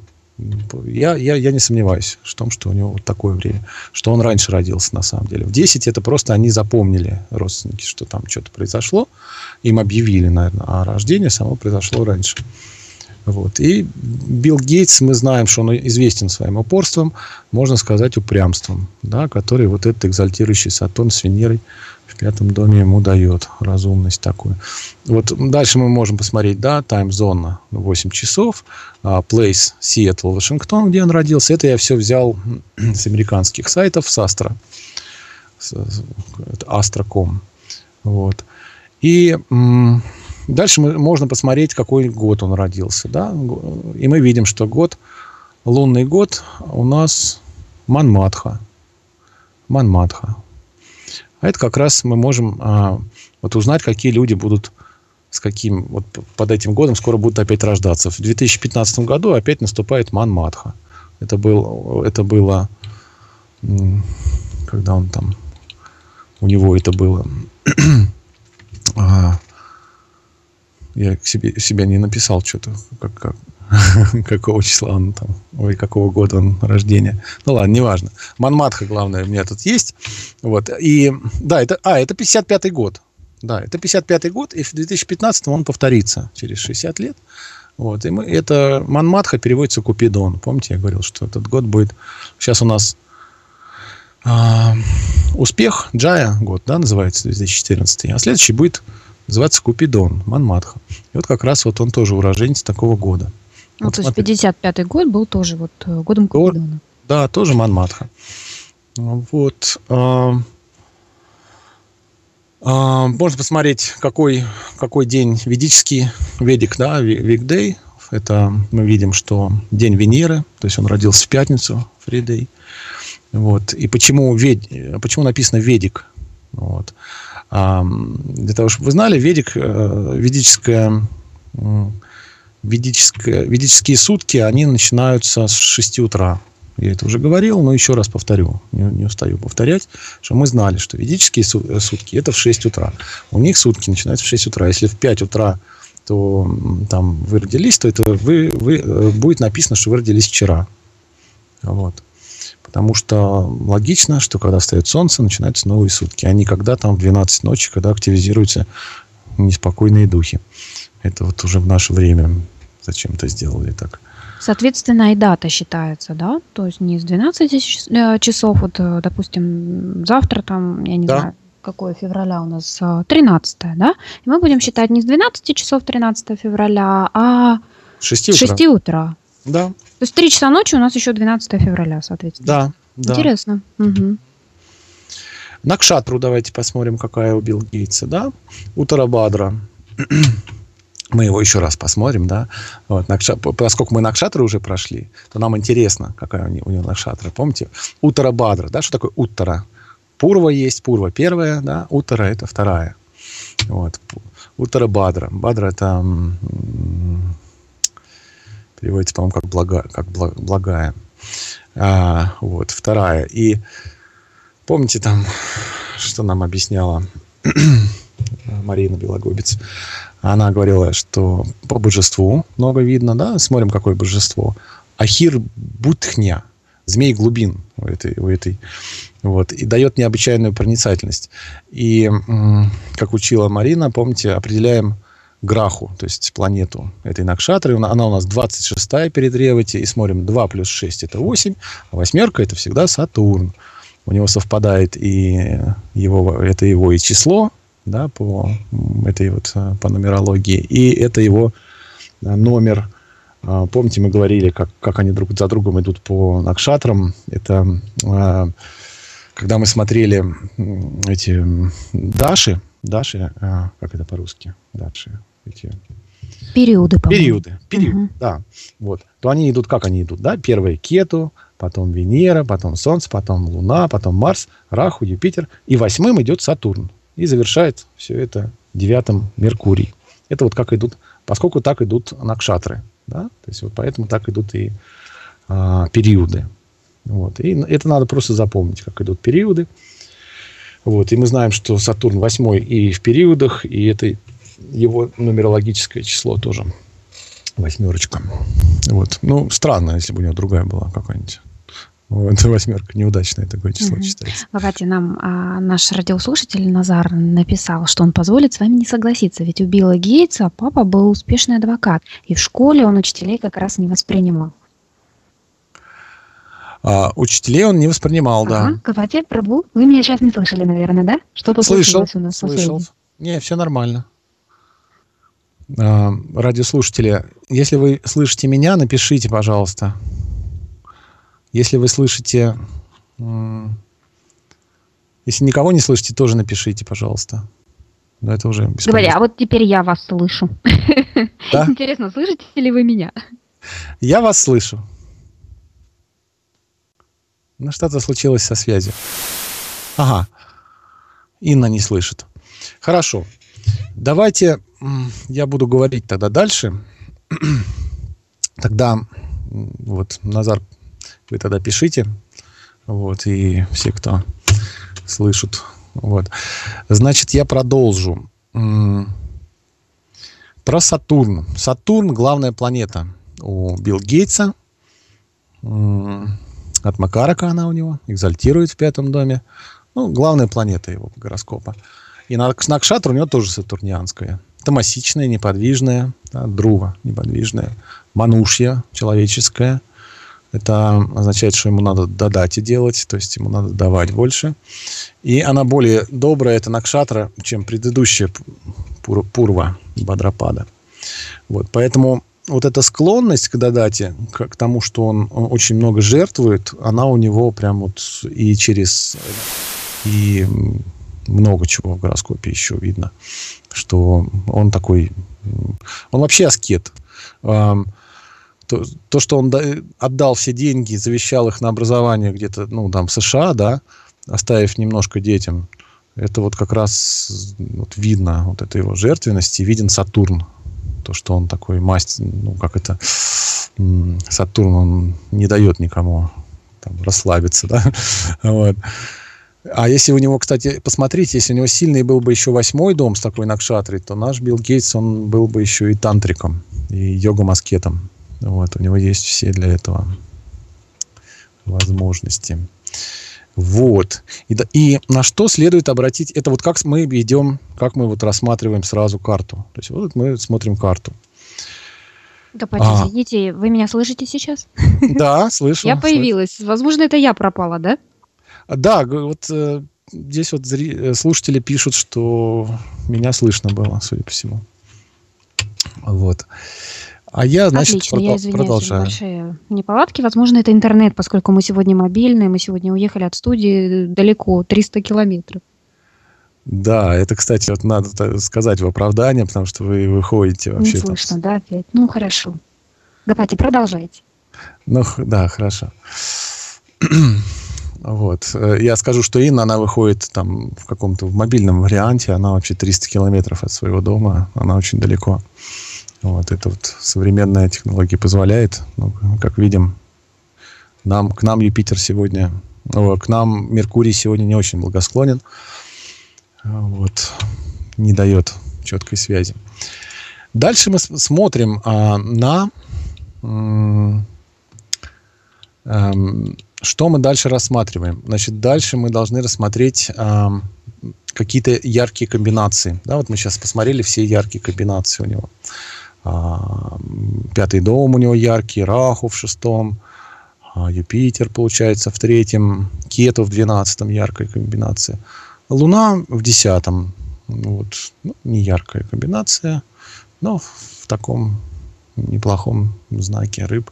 Я, я, я не сомневаюсь в том, что у него вот такое время, что он раньше родился на самом деле. В десять это просто они запомнили, родственники, что там что-то произошло. Им объявили, наверное, а рождение само произошло раньше. Вот. И Билл Гейтс, мы знаем, что он известен своим упорством, можно сказать, упрямством, да, который вот этот экзальтирующий Сатурн с Венерой в пятом доме ему дает разумность такую. Вот дальше мы можем посмотреть, да, тайм-зона восемь часов, place Сиэтл, Вашингтон, где он родился. Это я все взял с американских сайтов, с Астро, астро точка ком. Вот. И м- дальше мы, можно посмотреть, какой год он родился, да, и мы видим, что год, лунный год у нас Манмадха, Манмадха. А это как раз мы можем а, вот узнать, какие люди будут, с каким, вот под этим годом скоро будут опять рождаться. В две тысячи пятнадцатом году опять наступает Манмадха. Это, был, это было, когда он там, у него это было, а, я к себе, себя не написал что-то, как, как, какого числа он там, ой, какого года он рождения. Ну ладно, неважно. Манмадха, главное, у меня тут есть. Вот. И, да, это, а, это пятьдесят пятый год. Да, это пятьдесят пятый год, и в две тысячи пятнадцатом он повторится через шестьдесят лет. Вот. И мы, это Манмадха переводится Купидон. Помните, я говорил, что этот год будет... Сейчас у нас а, успех, Джая год, да, называется две тысячи четырнадцатый. А следующий будет называться Купидон, Манмадха. И вот как раз вот он тоже уроженец такого года. Ну, Вот то есть смотрите. пятьдесят пятый год был тоже вот годом Купидона. Да, тоже Манмадха. Вот. А, а, можно посмотреть, какой, какой день ведический, ведик, да, викдей, это мы видим, что день Венеры, то есть он родился в пятницу, Фридей. Вот. И почему, вед... почему написано Ведик? Вот. А, для того, чтобы вы знали, Ведик, ведическое, ведическое, ведические сутки, они начинаются с шести утра. Я это уже говорил, но еще раз повторю, не, не устаю повторять, что мы знали, что ведические сутки это в шесть утра. У них сутки начинаются в шесть утра. Если в пять утра то там вы родились, то это вы, вы, будет написано, что вы родились вчера. Вот. Потому что логично, что когда встает солнце, начинаются новые сутки, а не когда там в двенадцать ночи, когда активизируются неспокойные духи. Это вот уже в наше время зачем-то сделали так. Соответственно, и дата считается, да? То есть не с двенадцати часов, вот, допустим, завтра там, я не да. знаю, какое февраля у нас, тринадцатое, да? И мы будем считать не с двенадцати часов тринадцатого февраля, а с шести утра. Да. То есть три часа ночи у нас еще двенадцатого февраля, соответственно. Да, да. Интересно. Угу. Накшатру давайте посмотрим, какая у Билла Гейтса, да? Уттара-Бадра. Мы его еще раз посмотрим, да. Вот, накша... Поскольку мы Накшатры уже прошли, то нам интересно, какая у него, у него Накшатра. Помните? Уттара-Бадра, да? Что такое Уттара? Пурва есть, Пурва первая, да? Уттара это вторая. Вот. Уттара-Бадра. Бадра это переводится, по-моему, как, блага... как благая. А, вот, вторая. И помните там, что нам объясняла Марина Белогубец? Она говорила, что по божеству много видно, да, смотрим, какое божество. Ахир Будхня, змей глубин у этой, у этой, вот, и дает необычайную проницательность. И, как учила Марина, помните, определяем Граху, то есть планету этой Накшатры. Она у нас двадцать шестая перед Ревати, и смотрим, два плюс шесть это восемь, а восьмерка это всегда Сатурн. У него совпадает и его, это его и число, да, по этой вот по нумерологии, и это его номер. Помните, мы говорили, как, как они друг за другом идут по накшатрам. Это когда мы смотрели эти даши, даши, как это по-русски, даши, эти периоды, по-моему. Периоды, период, угу. Да. Вот. То они идут, как они идут, да? Первые Кету, потом Венера, потом Солнце, потом Луна, потом Марс, Раху, Юпитер, и восьмым идет Сатурн. И завершает все это девятым Меркурий. Это вот как идут, поскольку так идут накшатры, да? То есть вот поэтому так идут и а, периоды. Вот. И это надо просто запомнить, как идут периоды. Вот. И мы знаем, что Сатурн восьмой и в периодах, и это его нумерологическое число тоже восьмерочка. Вот. Ну, странно, если бы у него другая была какая-нибудь. Это восьмерка, неудачное такое число mm-hmm. считается. Кстати, нам а, наш радиослушатель Назар написал, что он позволит с вами не согласиться, ведь у Билла Гейтса папа был успешный адвокат, и в школе он учителей как раз не воспринимал. А, учителей он не воспринимал, ага, да. Кстати, Прабу, вы меня сейчас не слышали, наверное, да? Что-то слышал, у нас слышал. Не, все нормально. А, радиослушатели, если вы слышите меня, напишите, пожалуйста. Если вы слышите... Если никого не слышите, тоже напишите, пожалуйста. Да, это уже бесполезно. Говоря, а вот теперь я вас слышу. Да? Интересно, слышите ли вы меня? Я вас слышу. Ну, что-то случилось со связью. Ага. Инна не слышит. Хорошо. Давайте я буду говорить тогда дальше. Тогда вот Назар... Вы тогда пишите, вот, и все, кто слышат. Вот. Значит, я продолжу. Про Сатурн. Сатурн – главная планета у Билла Гейтса. От Макарака она у него, экзальтирует в пятом доме. Ну, главная планета его гороскопа. И Накшатра у него тоже сатурнианская. Томасичная, неподвижная, да, Друва неподвижная, Манушья человеческая. Это означает, что ему надо додать и делать, то есть ему надо давать больше. И она более добрая, это Накшатра, чем предыдущая Пурва, Бадрапада. Вот, поэтому вот эта склонность к додате, к, к тому, что он, он очень много жертвует, она у него прям вот и через... И много чего в гороскопе еще видно, что он такой... Он вообще аскет. то, то, что он отдал все деньги, завещал их на образование где-то, ну, там, в США, да, оставив немножко детям, это вот как раз вот видно, вот эта его жертвенность, и виден Сатурн. То, что он такой мастер, ну, как это, Сатурн, он не дает никому там расслабиться, да, вот. А если у него, кстати, посмотрите, если у него сильный был бы еще восьмой дом с такой накшатрой, то наш Билл Гейтс, он был бы еще и тантриком, и йога-маскетом. Вот, у него есть все для этого возможности. Вот. И, и на что следует обратить, это вот как мы ведем, как мы вот рассматриваем сразу карту. То есть вот мы смотрим карту. Да, а. Извините, вы меня слышите сейчас? Да, слышу. Я появилась. Возможно, это я пропала, да? Да, вот э, здесь вот зри... слушатели пишут, что меня слышно было, судя по всему. Вот. А я, значит, Отлично, прод... я извиняюсь, продолжаю. Небольшие неполадки. Возможно, это интернет, поскольку мы сегодня мобильные, мы сегодня уехали от студии далеко, триста километров. Да, это, кстати, вот надо сказать в оправдание, потому что вы выходите вообще... Не слышно, да, опять? Ну, хорошо. Давайте, продолжайте. Ну, да, хорошо. Вот. Я скажу, что Инна, она выходит там в каком-то в мобильном варианте, она вообще триста километров от своего дома, она очень далеко. Вот. Это вот современная технология позволяет. Ну, как видим, нам, к нам Юпитер сегодня, о, к нам Меркурий сегодня не очень благосклонен. Вот. Не дает четкой связи. Дальше мы смотрим а, на... М- м- Что мы дальше рассматриваем? Значит, дальше мы должны рассмотреть э, какие-то яркие комбинации. Да, вот мы сейчас посмотрели все яркие комбинации у него. А, пятый дом у него яркий, Раху в шестом, а Юпитер, получается, в третьем, Кету в двенадцатом, яркая комбинация. Луна в десятом. Вот, ну, не яркая комбинация, но в таком неплохом знаке рыб.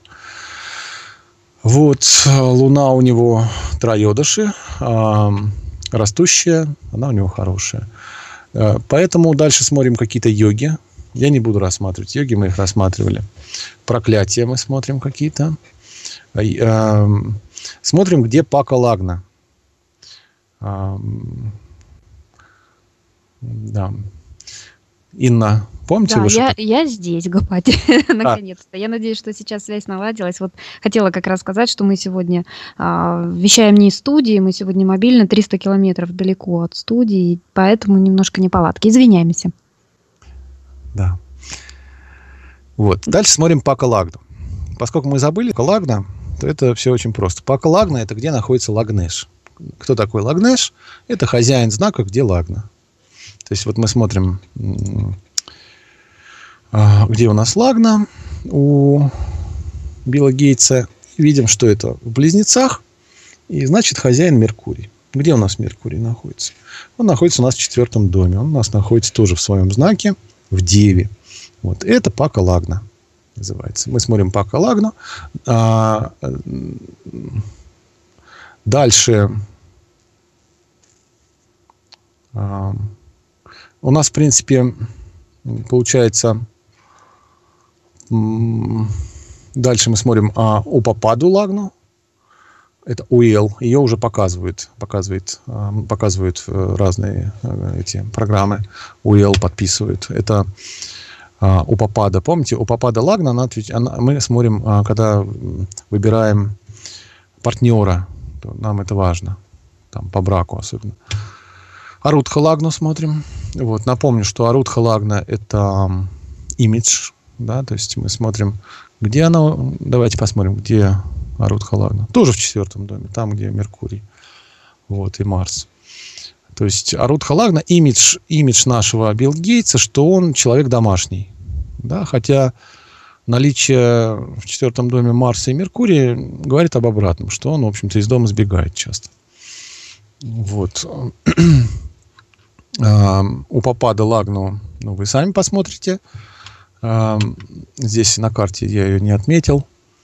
Вот, Луна у него троёдыши, э, растущая, она у него хорошая. Э, поэтому дальше смотрим какие-то йоги. Я не буду рассматривать йоги, мы их рассматривали. Проклятия мы смотрим какие-то. Э, э, смотрим, где Пака Лагна. Э, да. Инна, помните? Да, вы я, я здесь, Гопати, наконец-то. Я надеюсь, что сейчас связь наладилась. Вот хотела как раз сказать, что мы сегодня а, вещаем не из студии, мы сегодня мобильно, триста километров далеко от студии, поэтому немножко неполадки. Извиняемся. Да. Вот. Дальше смотрим Пака Лагну. Поскольку мы забыли Пака Лагна, то это все очень просто. Paka Lagna – это где находится Лагнеш. Кто такой Лагнеш? Это хозяин знака, где Лагна. То есть вот мы смотрим, где у нас Лагна у Билла Гейтса. Видим, что это в Близнецах. И значит хозяин Меркурий. Где у нас Меркурий находится? Он находится у нас в четвертом доме. Он у нас находится тоже в своем знаке, в Деве. Вот. Это Paka Lagna называется. Мы смотрим Paka Lagna. А, дальше а, у нас, в принципе, получается, дальше мы смотрим а, Упападу Лагну. Это Уэл. Ее уже показывают, показывают, показывают разные эти программы. Уэл подписывают. Это а, Упапада. Помните, Упапада Лагна, она, она, мы смотрим, а, когда выбираем партнера, то нам это важно. Там, по браку особенно. Арудха Лагну смотрим. Вот. Напомню, что Арудха Лагна это имидж. Да, то есть мы смотрим, где она. Давайте посмотрим, где Арудха Лагна. Тоже в четвертом доме, там, где Меркурий. Вот, и Марс. То есть Арудха Лагна, имидж, имидж нашего Билла Гейтса, что он человек домашний. Да, хотя наличие в четвертом доме Марса и Меркурия говорит об обратном, что он, в общем-то, из дома сбегает часто. Вот. Упапада Лагну, ну, вы сами посмотрите. Здесь на карте я ее не отметил.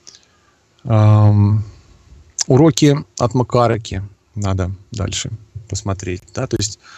Уроки от Макараки надо дальше посмотреть. Да? То есть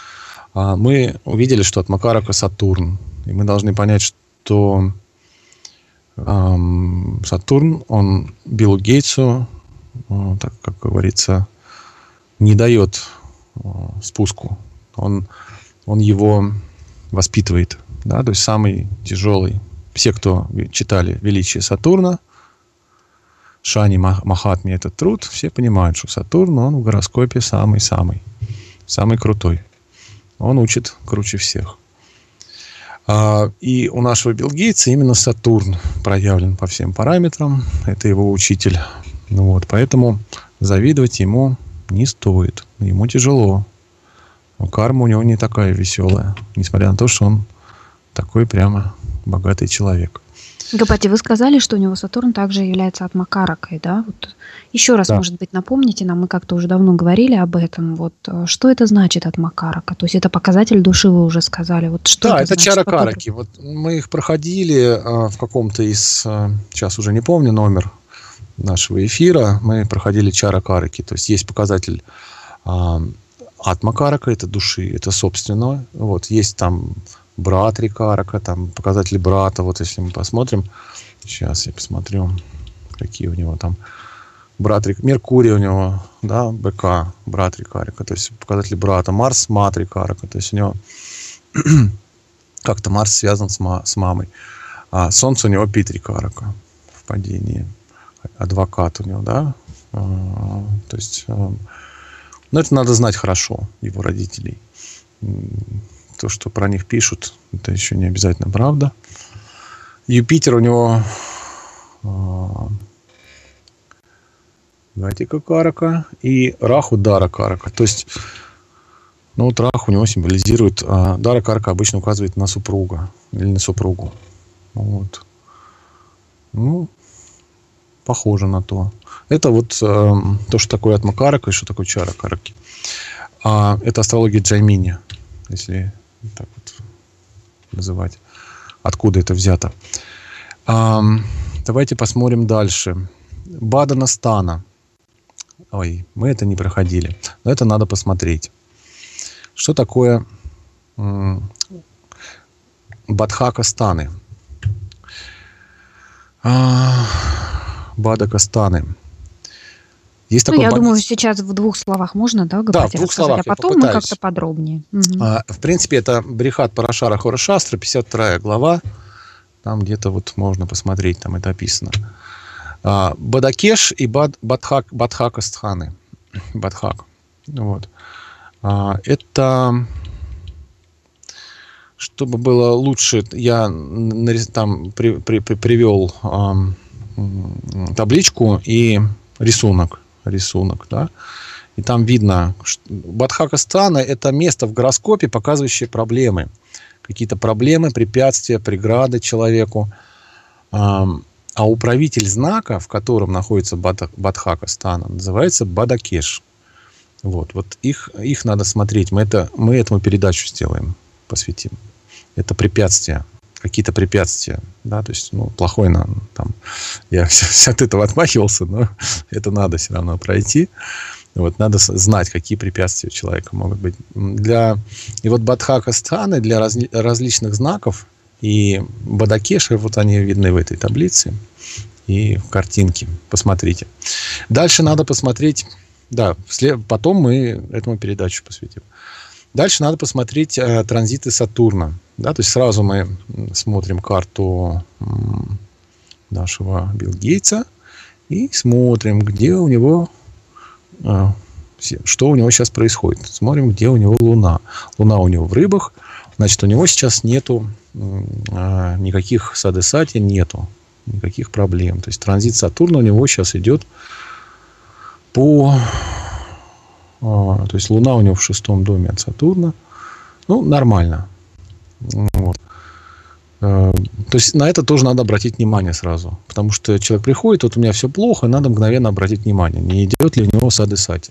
мы увидели, что от Макарака Сатурн. И мы должны понять, что эм, Сатурн, он Биллу Гейтсу, э, так как говорится, не дает э, спуску. Он, он его воспитывает. Да? То есть самый тяжелый. Все, кто читали «Величие Сатурна», Шани Махатме этот труд, все понимают, что Сатурн, он в гороскопе самый-самый, самый крутой. Он учит круче всех. А, и у нашего Билла Гейтса именно Сатурн проявлен по всем параметрам. Это его учитель. Ну вот, поэтому завидовать ему не стоит. Ему тяжело. Но карма у него не такая веселая. Несмотря на то, что он такой прямо богатый человек. Гапати, вы сказали, что у него Сатурн также является атмакаракой, да? Вот еще раз, Да. может быть, напомните нам, мы как-то уже давно говорили об этом. Вот э, что это значит атмакарака? То есть это показатель души, вы уже сказали. Вот что Да, это это значит? чара-караки. Вот мы их проходили а, в каком-то из, а, сейчас уже не помню номер нашего эфира, мы проходили чара-караки. То есть есть показатель а, атма-карака, это души, это собственного. Вот, есть там братри-карака, там показатели брата. Вот если мы посмотрим, сейчас я посмотрю, какие у него там братри, Меркурий у него, да, БК, братри-карака, то есть показатели брата, Марс, матри-карака, то есть у него как-то Марс связан с, ма- с мамой. А Солнце у него питри-карака в падении. Адвокат у него, да. А, то есть, а, ну, это надо знать хорошо, его родителей. То, что про них пишут, это еще не обязательно правда. Юпитер у него а, Гатика карака и Раху Дара карака. То есть, ну вот Раху у него символизирует, а Дара карака обычно указывает на супруга или на супругу. Вот. Ну, похоже на то. Это вот э, то, что такое атмакарака и что такое чара-караки. А, это астрология Джаймини, если так вот называть. Откуда это взято. А, давайте посмотрим дальше. Бадана Стана. Ой, мы это не проходили. Но это надо посмотреть. Что такое м- Бадхака Станы? А, Бадака Станы. Есть Ну, такой я бад- думаю, сейчас в двух словах можно, да, Гапати, в двух рассказать, словах а я потом мы попытаюсь. как-то подробнее. Мгм. А, в принципе, это Брихат Парашара Хорашастра, пятьдесят вторая глава. Там где-то вот можно посмотреть, там это описано. А, Бадакеш и Бад, Бадхак, Бадхака Стханы. Бадхак. Вот. А, это, чтобы было лучше, я нарис- там при, при, при- привел а, м, табличку и рисунок. Рисунок, да. И там видно, что Бадхака Стана – это место в гороскопе, показывающее проблемы. Какие-то проблемы, препятствия, преграды человеку. А управитель знака, в котором находится Бадхака Стана, называется Бадакеш. Вот, вот их, их надо смотреть. Мы, это, мы этому передачу сделаем, посвятим. Это препятствия, какие-то препятствия. Да, то есть, ну, плохой нам там. Я от этого отмахивался, но это надо все равно пройти. Вот, надо знать, какие препятствия у человека могут быть. Для, и вот Бадхака Станы для разли, различных знаков и Бадакеши, вот они видны в этой таблице и в картинке. Посмотрите. Дальше надо посмотреть, да, вслед, потом мы этому передачу посвятим. Дальше надо посмотреть э, транзиты Сатурна. Да, то есть сразу мы смотрим карту м, нашего Билла Гейтса и смотрим, где у него... что у него сейчас происходит. Смотрим, где у него Луна. Луна у него в Рыбах. Значит, у него сейчас нету а, никаких садесати, нету никаких проблем. То есть транзит Сатурна у него сейчас идет по... А, то есть Луна у него в шестом доме от Сатурна. Ну, нормально. Вот. А, то есть на это тоже надо обратить внимание сразу. Потому что человек приходит, вот у меня все плохо, надо мгновенно обратить внимание, не идет ли у него садесати.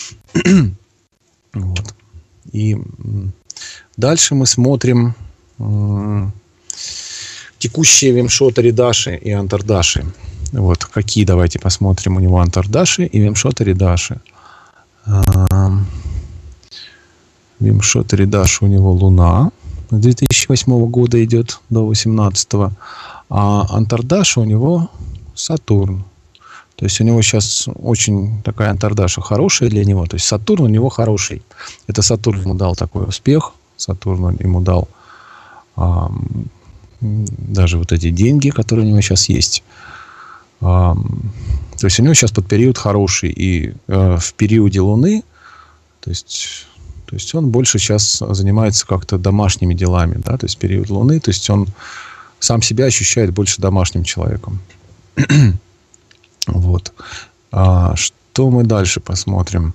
Вот. И дальше мы смотрим м- текущие Вимшота Ридаши и Антардаши. Вот какие, давайте посмотрим у него Антардаши и Вимшота Ридаши. А- Вимшота Ридаши у него Луна. с две тысячи восьмого года идет до восемнадцатого, а Антардаша у него Сатурн. То есть у него сейчас очень такая Антардаша хорошая для него. То есть Сатурн у него хороший. Это Сатурн ему дал такой успех. Сатурн ему дал а, даже вот эти деньги, которые у него сейчас есть. А, то есть у него сейчас под период хороший. И а, в периоде Луны, то есть, то есть он больше сейчас занимается как-то домашними делами. Да? То есть период Луны, то есть он сам себя ощущает больше домашним человеком. Вот. А, что мы дальше посмотрим?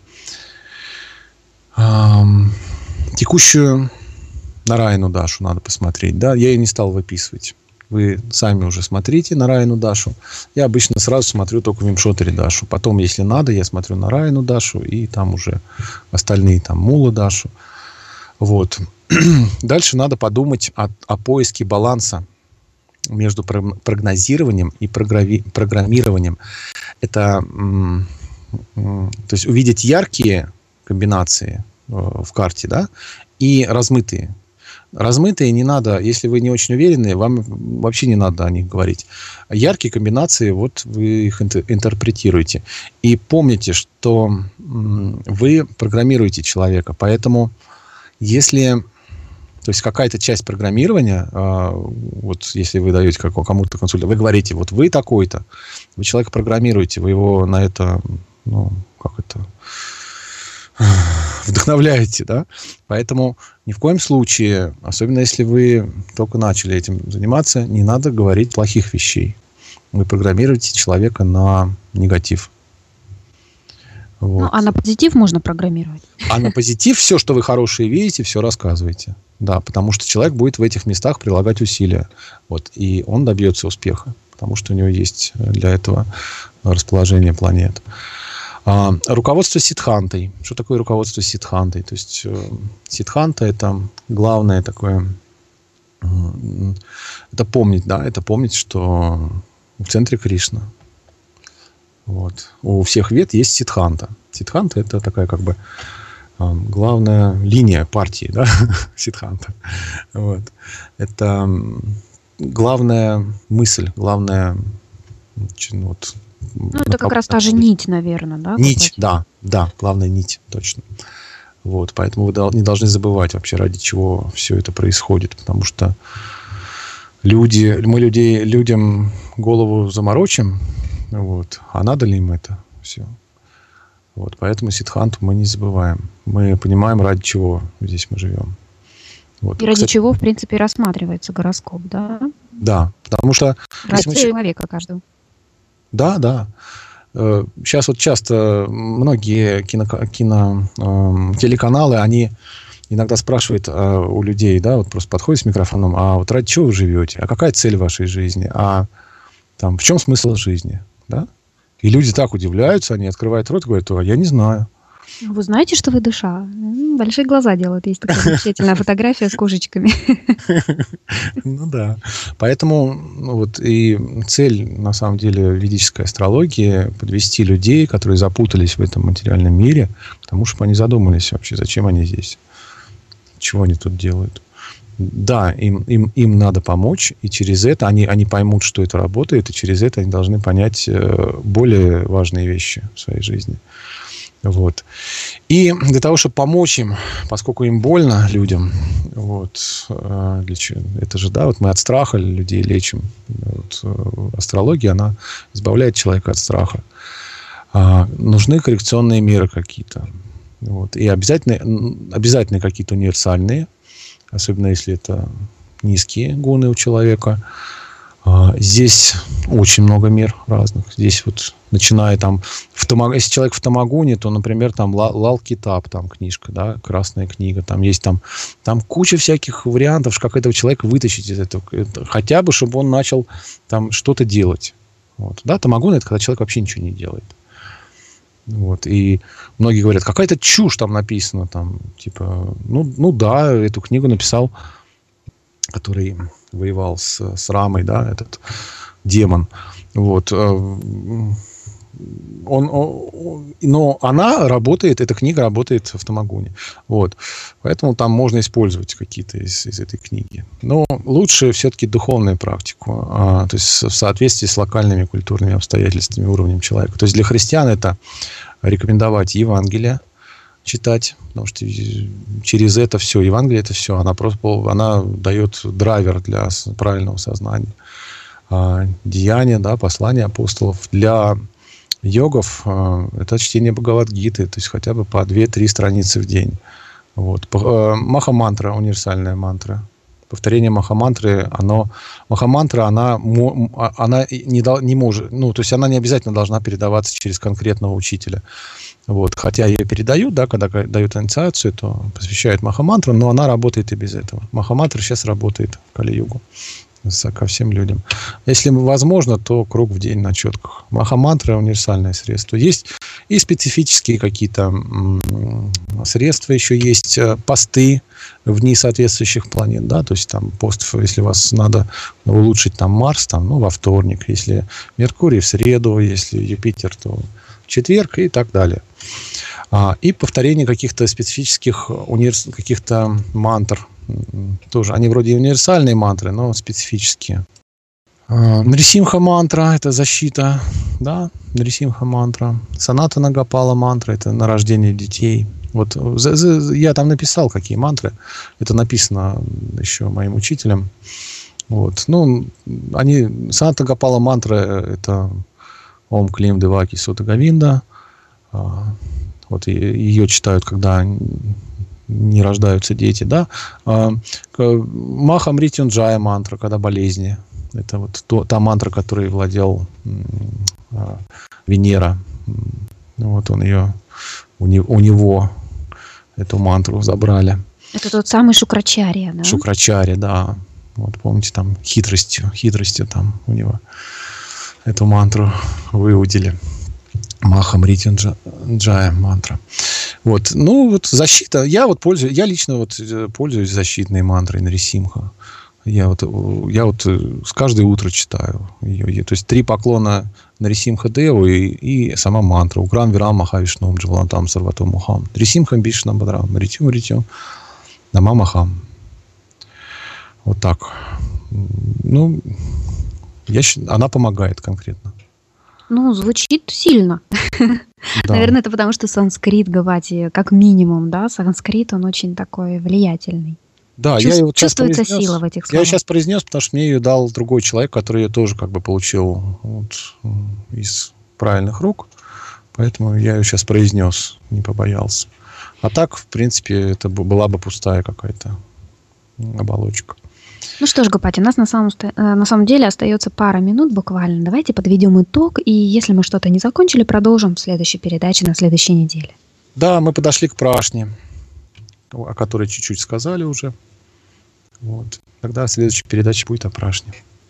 А, текущую Нараяну Дашу надо посмотреть. Да? Я ее не стал выписывать. Вы сами уже смотрите Нараяну Дашу. Я обычно сразу смотрю только Вимшотари Дашу. Потом, если надо, я смотрю Нараяну Дашу и там уже остальные, там Мула Дашу. Вот. Дальше надо подумать о, о поиске баланса между прогнозированием и программированием. Это м, м, то есть увидеть яркие комбинации э, в карте, да, и размытые. Размытые не надо, если вы не очень уверены, вам вообще не надо о них говорить. Яркие комбинации, вот вы их интерпретируете. И помните, что м, вы программируете человека, поэтому если... То есть какая-то часть программирования, вот если вы даете кому-то консультацию, вы говорите, вот вы такой-то, вы человека программируете, вы его на это, ну, как это, вдохновляете, да? Поэтому ни в коем случае, особенно если вы только начали этим заниматься, не надо говорить плохих вещей. Вы программируете человека на негатив. Вот. Ну, а на позитив можно программировать? А на позитив все, что вы хорошее видите, все рассказывайте. Да, потому что человек будет в этих местах прилагать усилия. Вот, и он добьется успеха, потому что у него есть для этого расположение планет. А, руководство сиддхантой. Что такое руководство сиддхантой? То есть э, сиддханта — это главное такое... Э, это помнить, да, это помнить, что в центре Кришна. Вот. У всех вед есть сиддханта. Сиддханта — это такая как бы э, главная линия партии, да, сиддханта. Вот. Это главная мысль, главная... Вот, ну, это как раз та же нить, наверное, да? Нить, да, да, главная нить, точно. Вот, поэтому вы не должны забывать вообще, ради чего все это происходит, потому что люди, мы людей, людям голову заморочим, вот, а надо ли им это все? Вот, поэтому сиддханту мы не забываем. Мы понимаем, ради чего здесь мы живем. Вот. И ради Кстати, чего, в принципе, рассматривается гороскоп, да? Да, потому что... Ради мы... человека каждого. Да, да. Сейчас вот часто многие кино, кино, э, телеканалы, они иногда спрашивают э, у людей, да, вот просто подходят с микрофоном, а вот ради чего вы живете? А какая цель вашей жизни? А там, в чем смысл жизни? Да? И люди так удивляются, они открывают рот и говорят, а я не знаю. Вы знаете, что вы душа? Большие глаза делают. Есть такая замечательная фотография с кошечками. Ну да. Поэтому ну, вот и цель, на самом деле, ведической астрологии — подвести людей, которые запутались в этом материальном мире, к тому, чтобы они задумались вообще, зачем они здесь, чего они тут делают. Да, им, им, им надо помочь, и через это они, они поймут, что это работает, и через это они должны понять более важные вещи в своей жизни. Вот. И для того, чтобы помочь им, поскольку им больно, людям, вот, для чего? Это же, да, вот мы от страха людей лечим. Вот, астрология, она избавляет человека от страха. А, нужны коррекционные меры какие-то. Вот. И обязательно, обязательно какие-то универсальные, особенно если это низкие гуны у человека. Здесь очень много мер разных. Здесь вот, начиная там, в тамаг... если человек в Тамагуне, то, например, там Лал Китаб, там книжка, да, красная книга, там есть там, там куча всяких вариантов, как этого человека вытащить из этого, хотя бы, чтобы он начал там что-то делать. Вот. Да, Тамагун — это когда человек вообще ничего не делает. Вот. И многие говорят, какая-то чушь там написана, там, типа, ну, ну да, эту книгу написал, который воевал с, с Рамой, да, этот демон. Вот. он, он, но она работает, эта книга работает в Тамагуне. Вот. Поэтому там можно использовать какие-то из, из этой книги. Но лучше все-таки духовную практику, а, то есть в соответствии с локальными культурными обстоятельствами, уровнем человека. То есть для христиан это рекомендовать Евангелие читать, потому что через это все, Евангелие это все, она просто она дает драйвер для правильного сознания. А, деяния, да, послания апостолов. Для йогов а, это чтение Бхагавад-гиты, то есть хотя бы по две-три страницы в день. Вот. Маха-мантра, универсальная мантра. Повторение маха-мантры, оно, маха-мантра, она, она не, не может, ну, то есть она не обязательно должна передаваться через конкретного учителя. Вот. Хотя ее передают, да, когда дают инициацию, то посвящают маха-мантру, но она работает и без этого. Маха-мантра сейчас работает в Кали-югу ко всем людям. Если возможно, то круг в день на четках. Маха-мантра – универсальное средство. Есть и специфические какие-то средства, еще есть посты в дни соответствующих планет, да, то есть там пост, если вас надо улучшить там Марс, там, ну, во вторник, если Меркурий в среду, если Юпитер, то в четверг и так далее. А, и повторение каких-то специфических универс... каких-то мантр, тоже, они вроде универсальные мантры, но специфические. Нрисимха мантра – это защита, да, Нрисимха мантра. Санатана Гопала мантра – это на рождение детей. Вот я там написал, какие мантры. Это написано еще моим учителем. Вот. Ну, они, Санатана Гопала мантра – это Ом Клим Деваки Сута Говинда. Вот ее читают, когда не рождаются дети, да. Маха Мритюнджая мантра, когда болезни. Это вот то, та мантра, которой владел а, Венера. Вот он ее, у, не, у него эту мантру забрали. Это тот самый Шукрачарья, да? Шукрачарья, да. Вот помните, там хитростью, хитростью там у него эту мантру выудили. Маха Мритюнджая мантра. Вот, ну вот защита. Я вот пользуюсь, я лично вот пользуюсь защитной мантрой Нрисимха. Я вот, я вот с каждое утро читаю ее. То есть три поклона Нрисимха Деву и, и сама мантра. Уграм Вирам Махавишнум Джавалантам Сарватом Мухам. Нрисимхам Бишнам Бадрам. Ритюм Ритюм. Нама Махам. Вот так. Ну, я, она помогает конкретно. Ну, звучит сильно. Да. Наверное, это потому, что санскрит, Гапати, как минимум, да, санскрит, он очень такой влиятельный. Да, Чувств, я ее вот чувствуется произнес, сила в этих словах. Я ее сейчас произнес, потому что мне ее дал другой человек, который ее тоже как бы получил вот, из правильных рук. Поэтому я ее сейчас произнес, не побоялся. А так, в принципе, это была бы пустая какая-то оболочка. Ну что ж, Гапати, у нас на самом, на самом деле остается пара минут буквально. Давайте подведем итог, и если мы что-то не закончили, продолжим в следующей передаче на следующей неделе. Да, мы подошли к прашне, о которой чуть-чуть сказали уже. Вот. Тогда следующая передача будет о прашне.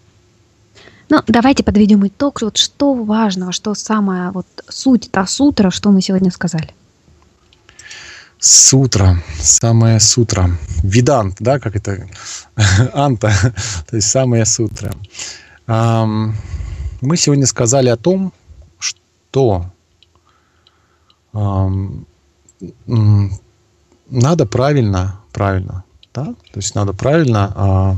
Ну, давайте подведем итог. Вот что важного, что самая вот суть, та сутра, что мы сегодня сказали. Сутра, самая сутра. Видант, да, как это? Анта, то есть самая сутра. Мы сегодня сказали о том, что надо правильно, правильно, да, то есть надо правильно а,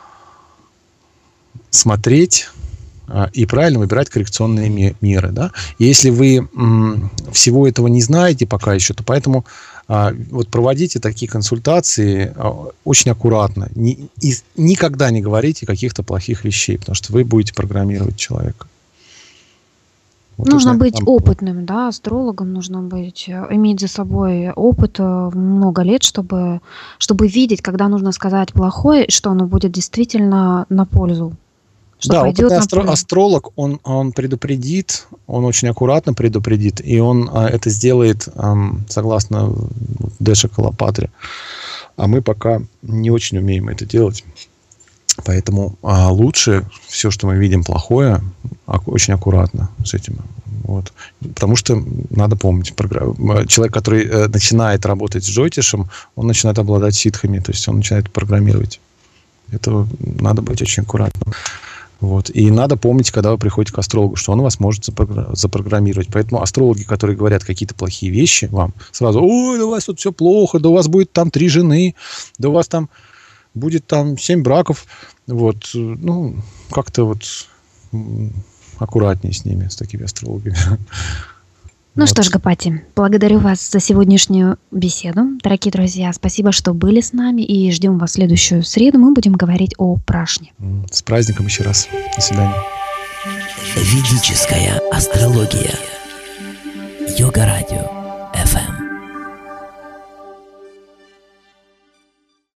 смотреть а, и правильно выбирать коррекционные ме- меры, да. И если вы м, всего этого не знаете пока еще, то поэтому а, вот проводите такие консультации а, очень аккуратно. Ни, и никогда не говорите каких-то плохих вещей, потому что вы будете программировать человека. Вот нужно быть там опытным, да, астрологом нужно быть, иметь за собой опыт много лет, чтобы, чтобы видеть, когда нужно сказать плохое, что оно будет действительно на пользу. Что да, опытный астро- астролог, он, он предупредит, он очень аккуратно предупредит, и он а, это сделает а, согласно Деша Калапатре. А мы пока не очень умеем это делать. Поэтому а, лучше все, что мы видим плохое, а, очень аккуратно с этим. Вот. Потому что надо помнить, программ... человек, который э, начинает работать с джотишем, он начинает обладать ситхами, то есть он начинает программировать. Это надо быть очень аккуратным. Вот. И надо помнить, когда вы приходите к астрологу, что он вас может запрограммировать. Поэтому астрологи, которые говорят какие-то плохие вещи вам, сразу: ой, да у вас тут все плохо, да у вас будет там три жены, да у вас там будет там семь браков. Вот. Ну, как-то вот аккуратнее с ними, с такими астрологами. Ну Вот. что ж, Гапати, благодарю вас за сегодняшнюю беседу. Дорогие друзья, спасибо, что были с нами, и ждем вас в следующую среду. Мы будем говорить о Прашне. С праздником еще раз. До свидания. Ведическая астрология. Йога-радио.